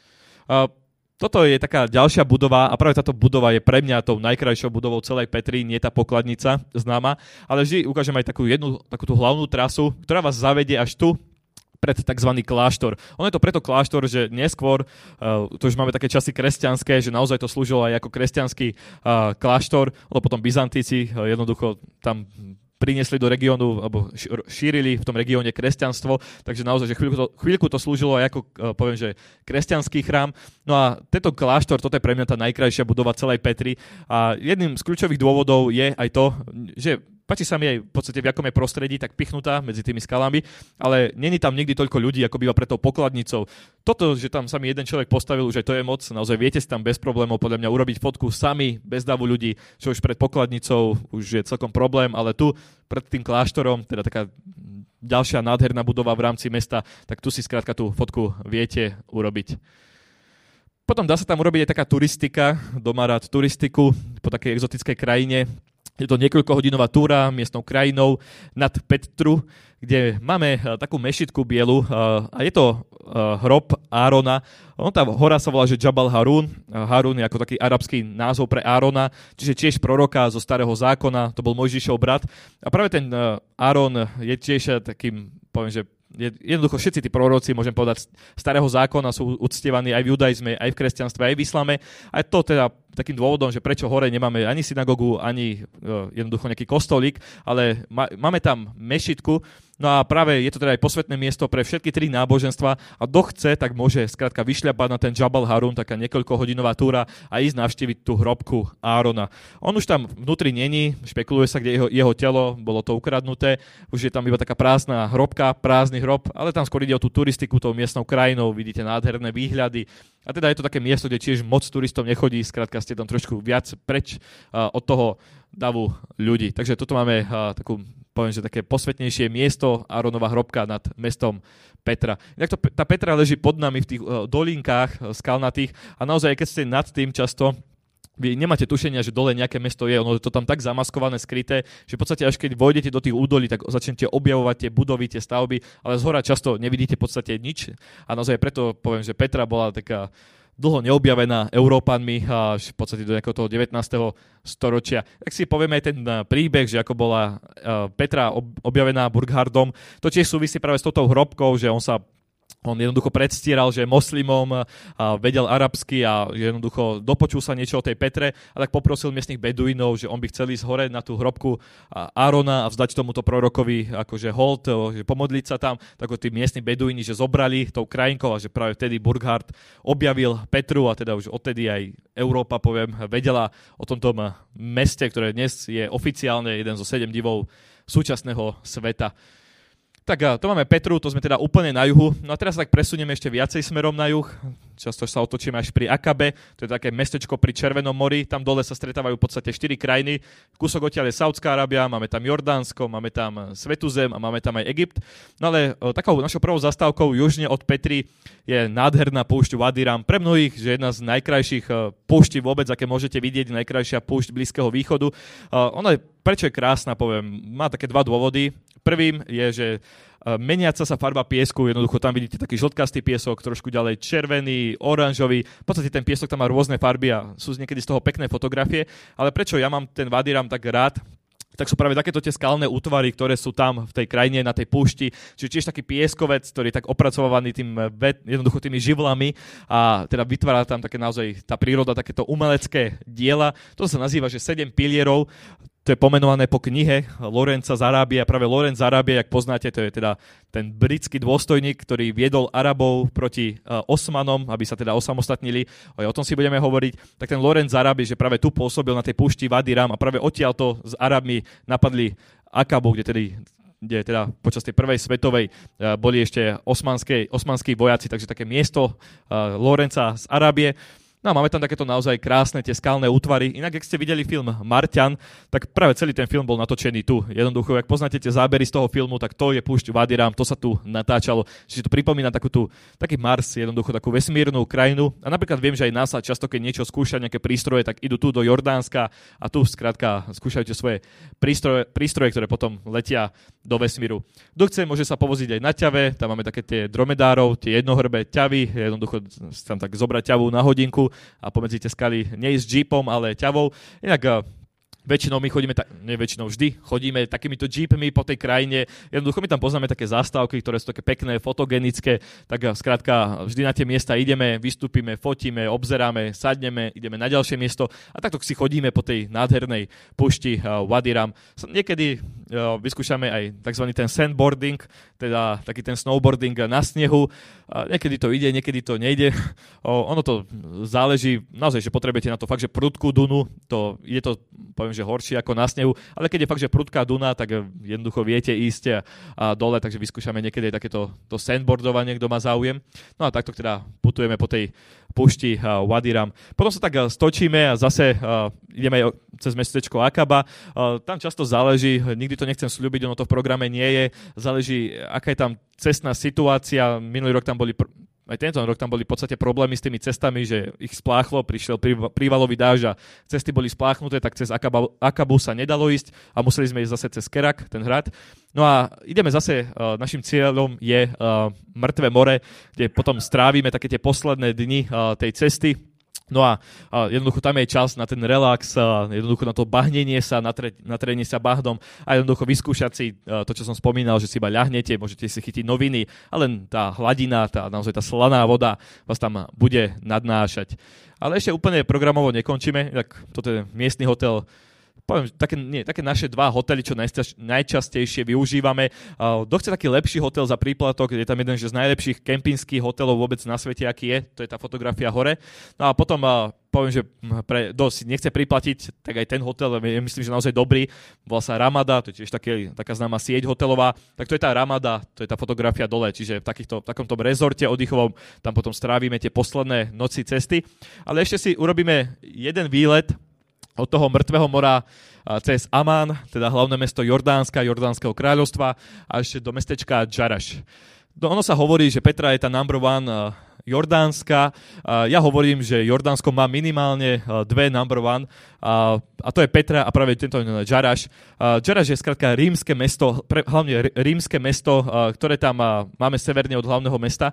Toto je taká ďalšia budova a práve táto budova je pre mňa tou najkrajšou budovou celej Petry, nie tá pokladnica známa, ale vždy ukážem aj takú tú hlavnú trasu, ktorá vás zavedie až tu pred tzv. Kláštor. Ono je to preto kláštor, že neskôr, to už máme také časy kresťanské, že naozaj to slúžilo aj ako kresťanský kláštor, ono potom Byzantíci jednoducho tam priniesli do regiónu, alebo šírili v tom regióne kresťanstvo, takže naozaj, že chvíľku to slúžilo aj ako, poviem, že kresťanský chrám. No a tento kláštor, toto je pre mňa tá najkrajšia budova celej Petry a jedným z kľúčových dôvodov je aj to, že páči sa mi aj v podstate v akom je prostredí, tak pichnutá medzi tými skalami, ale není tam nikdy toľko ľudí, ako býva pred tou pokladnicou. Toto, že tam sa mi jeden človek postavil, už aj to je moc, naozaj viete si tam bez problémov podľa mňa urobiť fotku sami, bez davu ľudí, čo už pred pokladnicou už je celkom problém, ale tu pred tým kláštorom, teda taká ďalšia nádherná budova v rámci mesta, tak tu si skrátka tú fotku viete urobiť. Potom dá sa tam urobiť aj taká turistika, doma rád turistiku po takej exotickej krajine. Je to niekoľkohodinová túra miestnou krajinou nad Petru, kde máme takú mešitku bielu a je to hrob Árona. Tá hora sa volá, že Jabal Harun. Harun je ako taký arabský názov pre Árona, čiže tiež proroka zo Starého zákona, to bol Mojžišov brat. A práve ten Áron je tiež takým, poviem, že jednoducho všetci tí proroci, môžem povedať, Starého zákona sú uctievaní aj v judaizme, aj v kresťanstve, aj v islame. A je to teda takým dôvodom, že prečo hore nemáme ani synagogu, ani jednoducho nejaký kostolík, ale máme tam mešitku. No a práve je to teda aj posvätné miesto pre všetky tri náboženstva a kto chce, tak môže skrátka vyšľapať na ten Jabal Harun, taká niekoľkohodinová túra a ísť navštíviť tú hrobku Árona. On už tam vnútri není, špekuluje sa, kde jeho telo, bolo to ukradnuté, už je tam iba taká prázdna hrobka, prázdny hrob, ale tam skôr ide o tú turistiku tou miestnou krajinou, vidíte nádherné výhľady. A teda je to také miesto, kde tiež moc turistov nechodí, skrátka ste tam trošku viac preč od toho davu ľudí. Takže toto máme takú, poviem, že také posvetnejšie miesto, Áronova hrobka nad mestom Petra. Inak tá Petra leží pod nami v tých dolinkách skalnatých a naozaj, keď ste nad tým často, vy nemáte tušenia, že dole nejaké mesto je, ono je to tam tak zamaskované, skryté, že v podstate až keď vojdete do tých údolí, tak začnete objavovať tie budovy, tie stavby, ale zhora často nevidíte v podstate nič. A naozaj preto poviem, že Petra bola taká dlho neobjavená Európanmi až v podstate do nejakého toho 19. storočia. Tak si povieme aj ten príbeh, že ako bola Petra objavená Burghardom. To tiež súvisí práve s touto hrobkou, že on jednoducho predstieral, že je moslimom, vedel arabsky a jednoducho dopočul sa niečo o tej Petre a tak poprosil miestnych beduínov, že on by chcel ísť hore na tú hrobku Árona a vzdať tomuto prorokovi akože hold, že pomodliť sa tam. Tak tí miestni beduíni, že zobrali tou krajinkou a že práve vtedy Burghard objavil Petru a teda už odtedy aj Európa, poviem, vedela o tomto meste, ktoré dnes je oficiálne jeden zo 7 divov súčasného sveta. Tak to máme Petru, to sme teda úplne na juhu. No a teraz sa tak presunieme ešte viacej smerom na juh. Často sa otočíme až pri Akabe, to je také mestečko pri Červenom mori. Tam dole sa stretávajú v podstate 4 krajiny. Kúsok odtiaľ je Saudská Arábia, máme tam Jordánsko, máme tam Svätú zem a máme tam aj Egypt. No ale takou našou prvou zastávkou južne od Petry je nádherná púšť Wadi Ram. Pre mnohých, že jedna z najkrajších púští vôbec, aké môžete vidieť, najkrajšia púšť Blízkeho východu. Ona prečo je krásna, poviem, má také dva dôvody. Prvým je, že meniaca sa farba piesku, jednoducho tam vidíte taký žltkastý piesok, trošku ďalej červený, oranžový, v podstate ten piesok tam má rôzne farby a sú niekedy z toho pekné fotografie, ale prečo ja mám ten Wadi Ram tak rád, tak sú práve takéto tie skalné útvary, ktoré sú tam v tej krajine, na tej púšti. Čiže tiež taký pieskovec, ktorý je tak opracovaný jednoducho tými živlami a teda vytvára tam také naozaj tá príroda, takéto umelecké diela. To sa nazýva, že 7 pilierov. To je pomenované po knihe Lorenza z Arábie. A práve Lorenz z Arábie, jak poznáte, to je teda ten britský dôstojník, ktorý viedol Arabov proti Osmanom, aby sa teda osamostatnili. O tom si budeme hovoriť. Tak ten Lorenz z Arábie, že práve tu pôsobil na tej púšti Wadi Ram a práve odtiaľto s Arabmi napadli Akabu, kde teda počas tej prvej svetovej boli ešte osmanskí vojaci, takže také miesto Lorenza z Arábie. No a máme tam takéto naozaj krásne tie skalné útvary. Inak, ak ste videli film Marťan, tak práve celý ten film bol natočený tu. Jednoducho, ak poznáte tie zábery z toho filmu, tak to je púšť Wadi Ram, to sa tu natáčalo. Čiže to pripomína taký Mars, jednoducho takú vesmírnu krajinu. A napríklad viem, že aj NASA často, keď niečo skúša, nejaké prístroje, tak idú tu do Jordánska a tu skrátka skúšajú tie svoje prístroje, ktoré potom letia do vesmíru. Kto chce, môže sa povoziť aj na ťave, tam máme také tie dromedárov, tie jednohrbé ťavy, jednoducho tam tak zobrať ťavu na hodinku a pomedzi tie skaly nie s jeepom, ale ťavou. Inak väčšinou my chodíme, vždy chodíme takýmito jeepmi po tej krajine. Jednoducho my tam poznáme také zastávky, ktoré sú také pekné, fotogenické, tak skrátka vždy na tie miesta ideme, vystúpime, fotíme, obzeráme, sadneme, ideme na ďalšie miesto a takto si chodíme po tej nádhernej púšti Wadi Ram. Niekedy vyskúšame aj tzv. Ten sandboarding, teda taký ten snowboarding na snehu. Niekedy to ide, niekedy to nejde. Ono to záleží, naozaj, že potrebujete na to fakt, že prudkú dunu, je to, poviem, že horšie ako na snehu, ale keď je fakt, že prudká duna, tak jednoducho viete ísť dole, takže vyskúšame niekedy aj takéto to sandboardovanie, kto má záujem. No a takto teda putujeme po tej púšti Wadi Ram. Potom sa tak stočíme a zase ideme cez mestečko Akaba. Tam často záleží, nikdy to nechcem sľubiť, ono to v programe nie je, záleží, aká je tam cestná situácia. Minulý rok tam boli aj tento rok tam boli v podstate problémy s tými cestami, že ich spláchlo, prišiel prívalový dážď a cesty boli spláchnuté, tak cez Akabu sa nedalo ísť a museli sme ísť zase cez Kerak, ten hrad. No a ideme zase, našim cieľom je Mŕtve more, kde potom strávime také tie posledné dni tej cesty. No a jednoducho tam je čas na ten relax, jednoducho na to bahnenie sa, natrenie sa bahnom a jednoducho vyskúšať si to, čo som spomínal, že si iba ľahnete, môžete si chytiť noviny a len tá hladina, naozaj tá slaná voda vás tam bude nadnášať. Ale ešte úplne programovo nekončíme, tak toto je miestny hotel. Poviem, také naše 2 hotely, čo najčastejšie využívame. Kto chce taký lepší hotel za príplatok, je tam jeden z najlepších kempinských hotelov vôbec na svete, aký je, to je tá fotografia hore. No a potom poviem, že kto si nechce priplatiť, tak aj ten hotel je myslím, že naozaj dobrý. Volá sa Ramada, to je tiež taká známa sieť hotelová. Tak to je tá Ramada, to je tá fotografia dole, čiže v takomto rezorte oddychovom tam potom strávime tie posledné noci cesty. Ale ešte si urobíme jeden výlet od toho Mŕtvého mora cez Amán, teda hlavné mesto Jordánska, Jordánskeho kráľovstva a ešte do mestečka Džaraš. Ono sa hovorí, že Petra je tá number one Jordánska. Ja hovorím, že Jordánsko má minimálne 2 number one a to je Petra a práve tento Džaraš. Džaraš je skrátka rímske mesto, hlavne rímske mesto, ktoré tam máme severne od hlavného mesta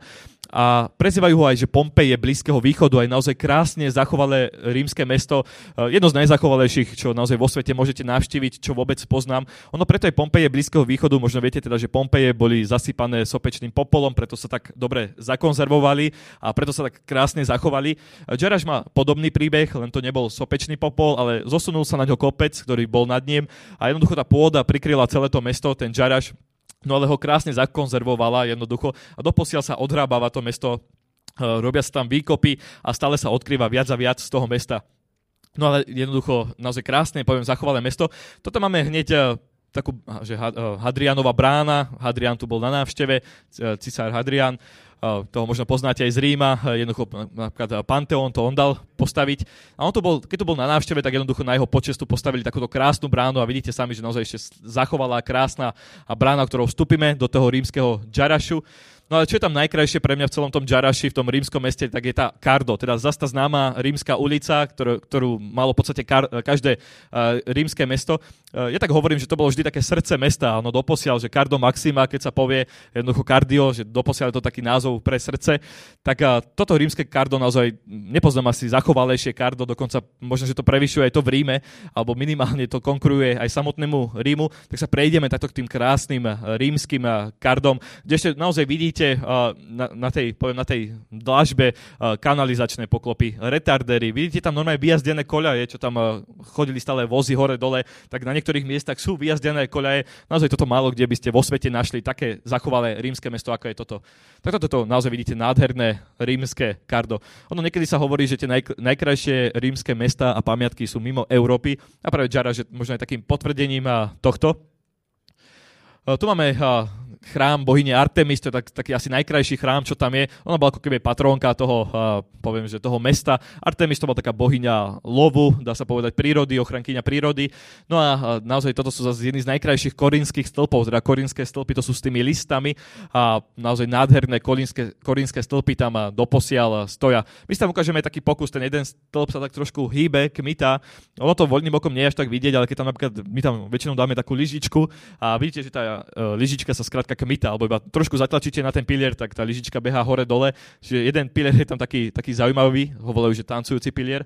a prezývajú ho aj, že Pompeje Blízkeho východu, aj naozaj krásne zachovalé rímske mesto, jedno z najzachovalejších, čo naozaj vo svete môžete navštíviť, čo vôbec poznám. Ono preto je Pompeje Blízkeho východu, možno viete teda, že Pompeje boli zasypané sopečným popolom, preto sa tak dobre zakonzervovali a preto sa tak krásne zachovali. Džaraš má podobný príbeh, len to nebol sopečný popol, ale zosunul sa na ňo kopec, ktorý bol nad ním a jednoducho tá pôda prikryla celé to mesto, ten Džaraš. No ale ho krásne zakonzervovala jednoducho a doposiaľ sa odhrábava to mesto, robia sa tam výkopy a stále sa odkrýva viac a viac z toho mesta. No ale jednoducho naozaj krásne, poviem, zachovalé mesto. Toto máme hneď takú, že Hadrianova brána, Hadrian tu bol na návšteve, cisár Hadrian, toho možno poznáte aj z Ríma, jednoducho napríklad Panteón to on dal postaviť. A on tu bol, keď tu bol na návšteve, tak jednoducho na jeho počestu postavili takúto krásnu bránu a vidíte sami, že naozaj ešte zachovalá krásna brána, ktorou vstúpime do toho rímskeho Džarašu. No ale čo je tam najkrajšie pre mňa v celom tom Džaraši, v tom rímskom meste, tak je tá Cardo, teda zase tá známa rímska ulica, ktorú malo v podstate každé rímske mesto. Ja tak hovorím, že to bolo vždy také srdce mesta, ono doposiaľ, že Cardo Maxima, keď sa povie jednoducho kardio, že doposiaľ je to taký názov pre srdce, tak toto rímske Cardo naozaj nepoznám asi zachovalejšie Cardo, dokonca možno, že to prevyšuje aj to v Ríme, alebo minimálne to konkuruje aj samotnému Rímu, tak sa prejdeme takto k tým krásnym rímskym Cardom, kde ešte naozaj vidíte na tej dlažbe kanalizačné poklopy, retardery. Vidíte tam normálne vyjazdené koľaje, čo tam chodili stále vozy hore-dole, tak na niektorých miestach sú vyjazdené koľaje. Naozaj toto málo kde by ste vo svete našli také zachovalé rímske mesto, ako je toto. Tak toto naozaj vidíte nádherné rímske Cardo. Ono niekedy sa hovorí, že tie najkrajšie rímske mesta a pamiatky sú mimo Európy a práve Džaraš je možno aj takým potvrdením tohto. Tu máme chrám bohyne Artemis, to je taký asi najkrajší chrám, čo tam je. Ona bola ako keby patrónka toho, poviem, že toho mesta. Artemis to bola taká bohyňa lovu, dá sa povedať prírody, ochrankyňa prírody. No a naozaj toto sú zase jedny z najkrajších korínskych stĺpov, teda korínske stĺpy, to sú s tými listami a naozaj nádherné korínske stĺpy tam doposiaľ stoja. My si tam ukážeme taký pokus, ten jeden stĺp sa tak trošku hýbe, kmita. Ono to voľným okom nie je až tak vidieť, ale keď tam napríklad my tam väčšinou dáme takú lyžičku a vidíte, že tá lyžička sa skrátka kmita, alebo iba trošku zatlačíte na ten pilier, tak tá lyžička behá hore-dole. Čiže jeden pilier je tam taký zaujímavý, ho volajú, že tancujúci pilier.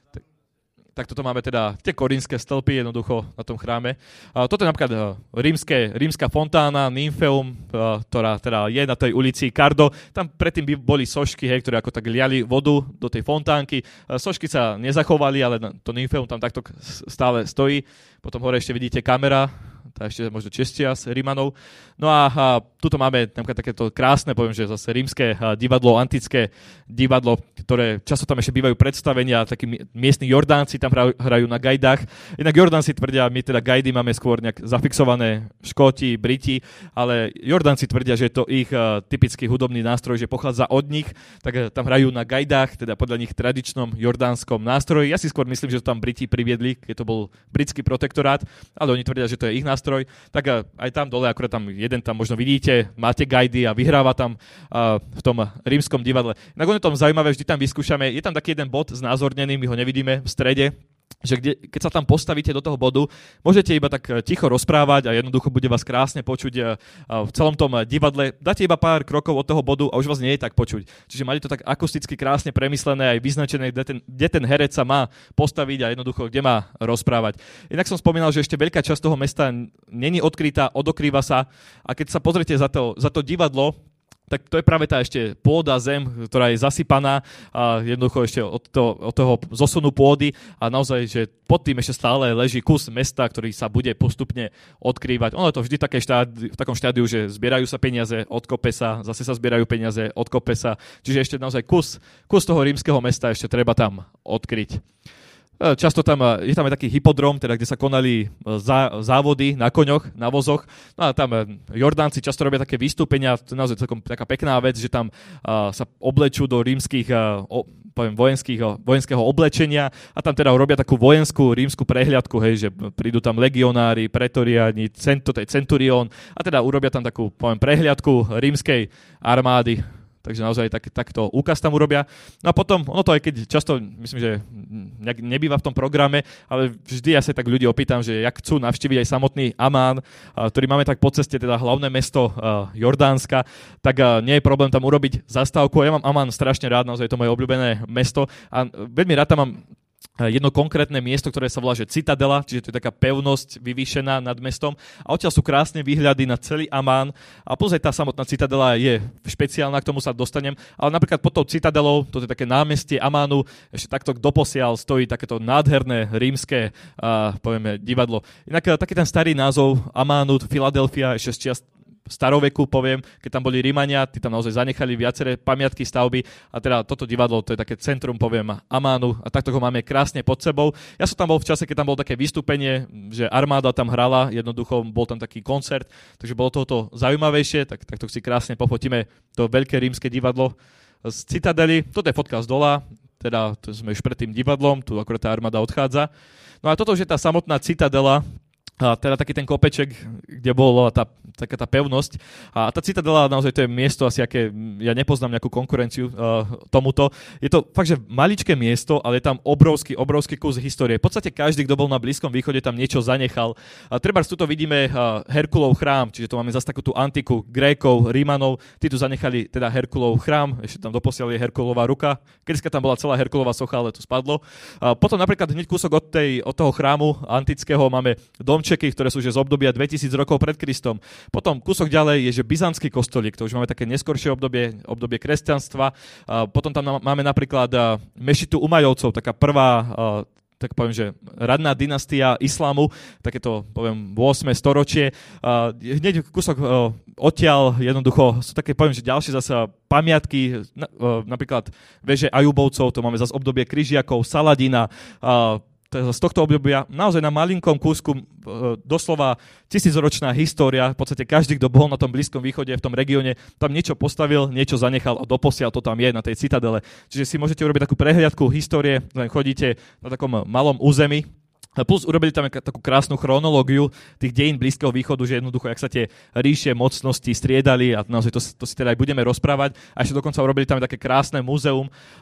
Tak toto máme teda tie korínske stĺpy jednoducho na tom chráme. Toto je napríklad rímska fontána, Nymfeum, ktorá teda je na tej ulici Cardo. Tam predtým by boli sošky, ktoré ako tak liali vodu do tej fontánky. Sošky sa nezachovali, ale to Nymfeum tam takto stále stojí. Potom hore ešte vidíte kamera, tá ešte možno česčias Rímanov. No a tuto máme napríklad takéto krásne, poviem, že zase rímske divadlo, antické divadlo, ktoré často tam ešte bývajú predstavenia, takí miestni Jordánci tam hrajú na gajdách. Inak Jordánci tvrdia, my teda gajdy máme skôr nejak zafixované Škóti, Briti, ale Jordánci tvrdia, že je to ich typický hudobný nástroj, že pochádza od nich, tak tam hrajú na gajdách, teda podľa nich tradičnom jordánskom nástroji. Ja si skôr myslím, že to tam Briti priviedli, keď to bol britský protektorát, ale oni tvrdia, že to je ich nástroj. Tak aj tam dole, akurát tam jeden tam možno vidíte, máte gajdy a vyhráva tam v tom rímskom divadle. Inak on je tam zaujímavé, vždy tam vyskúšame, je tam taký jeden bod znázornený, my ho nevidíme v strede, že keď sa tam postavíte do toho bodu, môžete iba tak ticho rozprávať a jednoducho bude vás krásne počuť v celom tom divadle. Dáte iba pár krokov od toho bodu a už vás nie je tak počuť. Čiže máte to tak akusticky krásne premyslené aj vyznačené, kde ten herec sa má postaviť a jednoducho kde má rozprávať. Inak som spomínal, že ešte veľká časť toho mesta není odkrytá, odokrýva sa a keď sa pozriete za to divadlo, tak to je práve tá ešte pôda, zem, ktorá je zasypaná a jednoducho ešte od toho zosunu pôdy a naozaj, že pod tým ešte stále leží kus mesta, ktorý sa bude postupne odkrývať. Ono je to vždy v takom štádiu, že zbierajú sa peniaze, odkope sa, zase sa zbierajú peniaze, odkope sa. Čiže ešte naozaj kus toho rímskeho mesta ešte treba tam odkryť. Často je tam aj taký hypodrom, teda kde sa konali závody na koňoch, na vozoch. No a tam Jordánci často robia také vystúpenia, to je naozaj taká pekná vec, že tam sa oblečú do rímskych vojenského oblečenia a tam teda robia takú vojenskú rímsku prehliadku, že prídu tam legionári, pretoriáni, centurión a teda urobia tam takú prehliadku rímskej armády. Takže naozaj takto úkaz tam urobia. No a potom, ono to aj keď často, myslím, že nebýva v tom programe, ale vždy ja sa tak ľudí opýtam, že jak chcú navštíviť aj samotný Amán, ktorý máme tak po ceste, teda hlavné mesto Jordánska, tak nie je problém tam urobiť zastávku. Ja mám Amán strašne rád, naozaj je to moje obľúbené mesto a veľmi rád tam mám jedno konkrétne miesto, ktoré sa volá, že Citadela, čiže to je taká pevnosť vyvýšená nad mestom a odtiaľ sú krásne výhľady na celý Amán a plus aj tá samotná Citadela je špeciálna, k tomu sa dostanem, ale napríklad pod tou Citadelou, to je také námestie Amánu, ešte takto doposiaľ stojí takéto nádherné rímske povieme, divadlo. Inak taký ten starý názov Amánu, Filadelfia, ešte z čias staroveku, poviem, keď tam boli Rímania, tí tam naozaj zanechali viaceré pamiatky, stavby a teda toto divadlo, to je také centrum, poviem, Amánu a takto ho máme krásne pod sebou. Ja som tam bol v čase, keď tam bolo také vystúpenie, že armáda tam hrala, jednoducho bol tam taký koncert, takže bolo toto zaujímavejšie, tak takto si krásne popotíme to veľké rímske divadlo z Citadely. Toto je fotka z dola, teda to sme už pred tým divadlom, tu akorát tá armáda odchádza. No a toto už je tá samotná Citadela, teda taký ten kopeček, kde bola taká tá pevnosť. A tá Citadela, naozaj to je miesto asi, aké ja nepoznám nejakú konkurenciu tomuto. Je to fakt, že maličké miesto, ale je tam obrovský kus histórie. V podstate každý, kto bol na Blízkom východe, tam niečo zanechal. Treba tuto vidíme Herkulov chrám, čiže tu máme zase takú tú antiku Grékov, Rímanov. Tí tu zanechali teda Herkulov chrám, ešte tam doposiaľ je Herkulová ruka. Kedyska tam bola celá Herkulová socha, ale to spadlo. Potom napríklad hneď kúsok od toho chrámu antického máme domčeky, ktoré sú že z obdobia 2000 rokov pred Kristom. Potom kúsok ďalej je že byzantský kostolík, to už máme také neskoršie obdobie kresťanstva. Potom tam máme napríklad mešitu Umajovcov, taká prvá tak poviem, že radná dynastia islámu, takéto, poviem, 8. storočie. Hneď kúsok odtiaľ jednoducho sú také, poviem, že ďalšie zase pamiatky, napríklad veže Ajubovcov, to máme zase obdobie Križiakov, Saladina, z tohto obdobia naozaj na malinkom kúsku doslova 1000-ročná história. V podstate každý, kto bol na tom Blízkom východe, v tom regióne, tam niečo postavil, niečo zanechal a doposiaľ to tam je na tej Citadele. Čiže si môžete urobiť takú prehliadku histórie, len chodíte na takom malom území. Plus urobili tam takú krásnu chronológiu tých dejín Blízkeho východu, že jednoducho, jak sa tie ríše, mocnosti striedali a naozaj to si teda aj budeme rozprávať. A ešte dokonca urobili tam také krásne múzeum,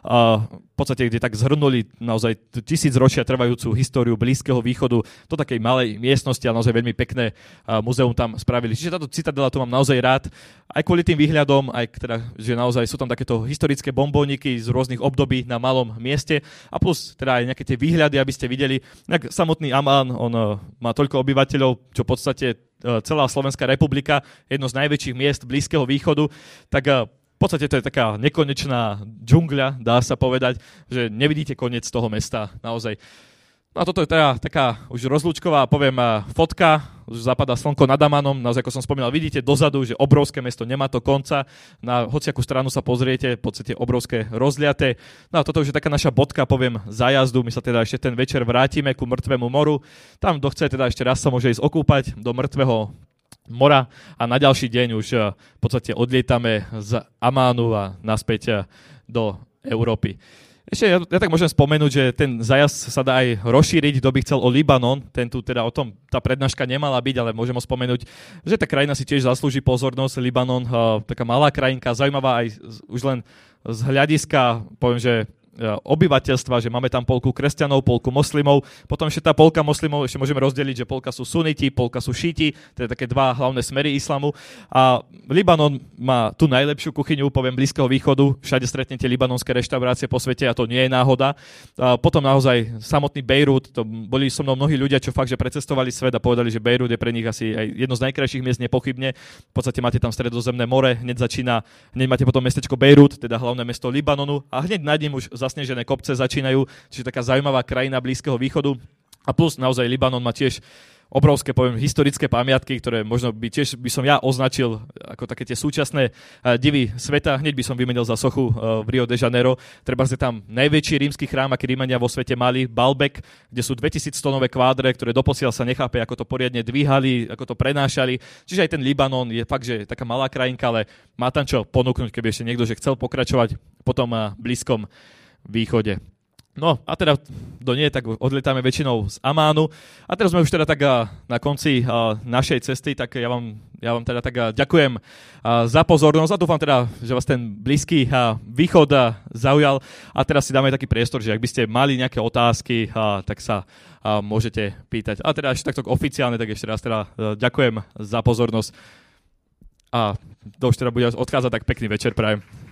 v podstate, kde tak zhrnuli naozaj 1000 ročia trvajúcu históriu Blízkeho východu do takej malej miestnosti, ale naozaj veľmi pekné múzeum tam spravili. Čiže táto Citadela tu mám naozaj rád, aj kvôli tým výhľadom, aj teda, že naozaj sú tam takéto historické bombóniky z rôznych období na malom mieste a plus teda aj nejaké tie výhľady, aby ste videli. Samotný Amán, on má toľko obyvateľov, čo v podstate celá Slovenská republika, jedno z najväčších miest Blízkeho východu, tak v podstate to je taká nekonečná džungľa, dá sa povedať, že nevidíte koniec toho mesta, naozaj. No a toto je teda taká už rozlúčková, poviem, fotka, už zapadá slnko nad Amánom, naozaj ako som spomínal, vidíte dozadu, že obrovské mesto, nemá to konca, na hociakú stranu sa pozriete, v podstate obrovské rozliaté. No a toto už je taká naša bodka, poviem, zájazdu, my sa teda ešte ten večer vrátime ku Mŕtvemu moru, tam kto chce teda ešte raz sa môže ísť okúpať do Mŕtvého mora a na ďalší deň už v podstate odlietame z Amánu a naspäť do Európy. Ešte ja tak môžem spomenúť, že ten zájazd sa dá aj rozšíriť, kto by chcel o Libanon, ten tu teda o tom, tá prednáška nemala byť, ale môžem ho spomenúť, že tá krajina si tiež zaslúži pozornosť, Libanon, taká malá krajinka, zaujímavá aj už len z hľadiska, poviem, že obyvateľstva, že máme tam polku kresťanov, polku moslimov, potom ešte tá polka moslimov ešte môžeme rozdeliť, že polka sú suniti, polka sú šíti, teda také dva hlavné smery islamu a Libanon má tú najlepšiu kuchyňu, poviem, Blízkeho východu, všade stretnete libanonské reštaurácie po svete a to nie je náhoda. A potom naozaj samotný Bejrút, to boli so mnou mnohí ľudia, čo fakt, že precestovali svet a povedali, že Bejrút je pre nich asi aj jedno z najkrajších miest nepochybne. V podstate máte tam Stredozemné more, hneď máte potom mestečko Bejrút, teda hlavné mesto Libanonu a hneď nad ním už zasnežené kopce začínajú, čiže taká zaujímavá krajina Blízkeho východu. A plus naozaj Libanon má tiež obrovské, poviem, historické pamiatky, ktoré možno by som ja označil ako také tie súčasné divy sveta. Hneď by som vymenil za sochu v Rio de Janeiro. Treba je tam najväčší rímsky chrám, aký Rímania vo svete mali, Baalbek, kde sú 2100-tonové kvádre, ktoré doposiaľ sa nechápe, ako to poriadne dvíhali, ako to prenášali. Čiže aj ten Libanon je fakt, že taká malá krajinka, ale má tam čo ponúknuť, keby ešte niekto že chcel pokračovať po tom Blízkom východe. No a teda do nie, tak odlietame väčšinou z Amánu. A teraz sme už teda tak na konci našej cesty, tak ja vám teda tak ďakujem za pozornosť a dúfam teda, že vás ten Blízky východ zaujal. A teraz si dáme taký priestor, že ak by ste mali nejaké otázky, tak sa môžete pýtať. A teda ešte takto oficiálne, tak ešte raz teda ďakujem za pozornosť. A to už teda bude odchádzať, tak pekný večer prajem.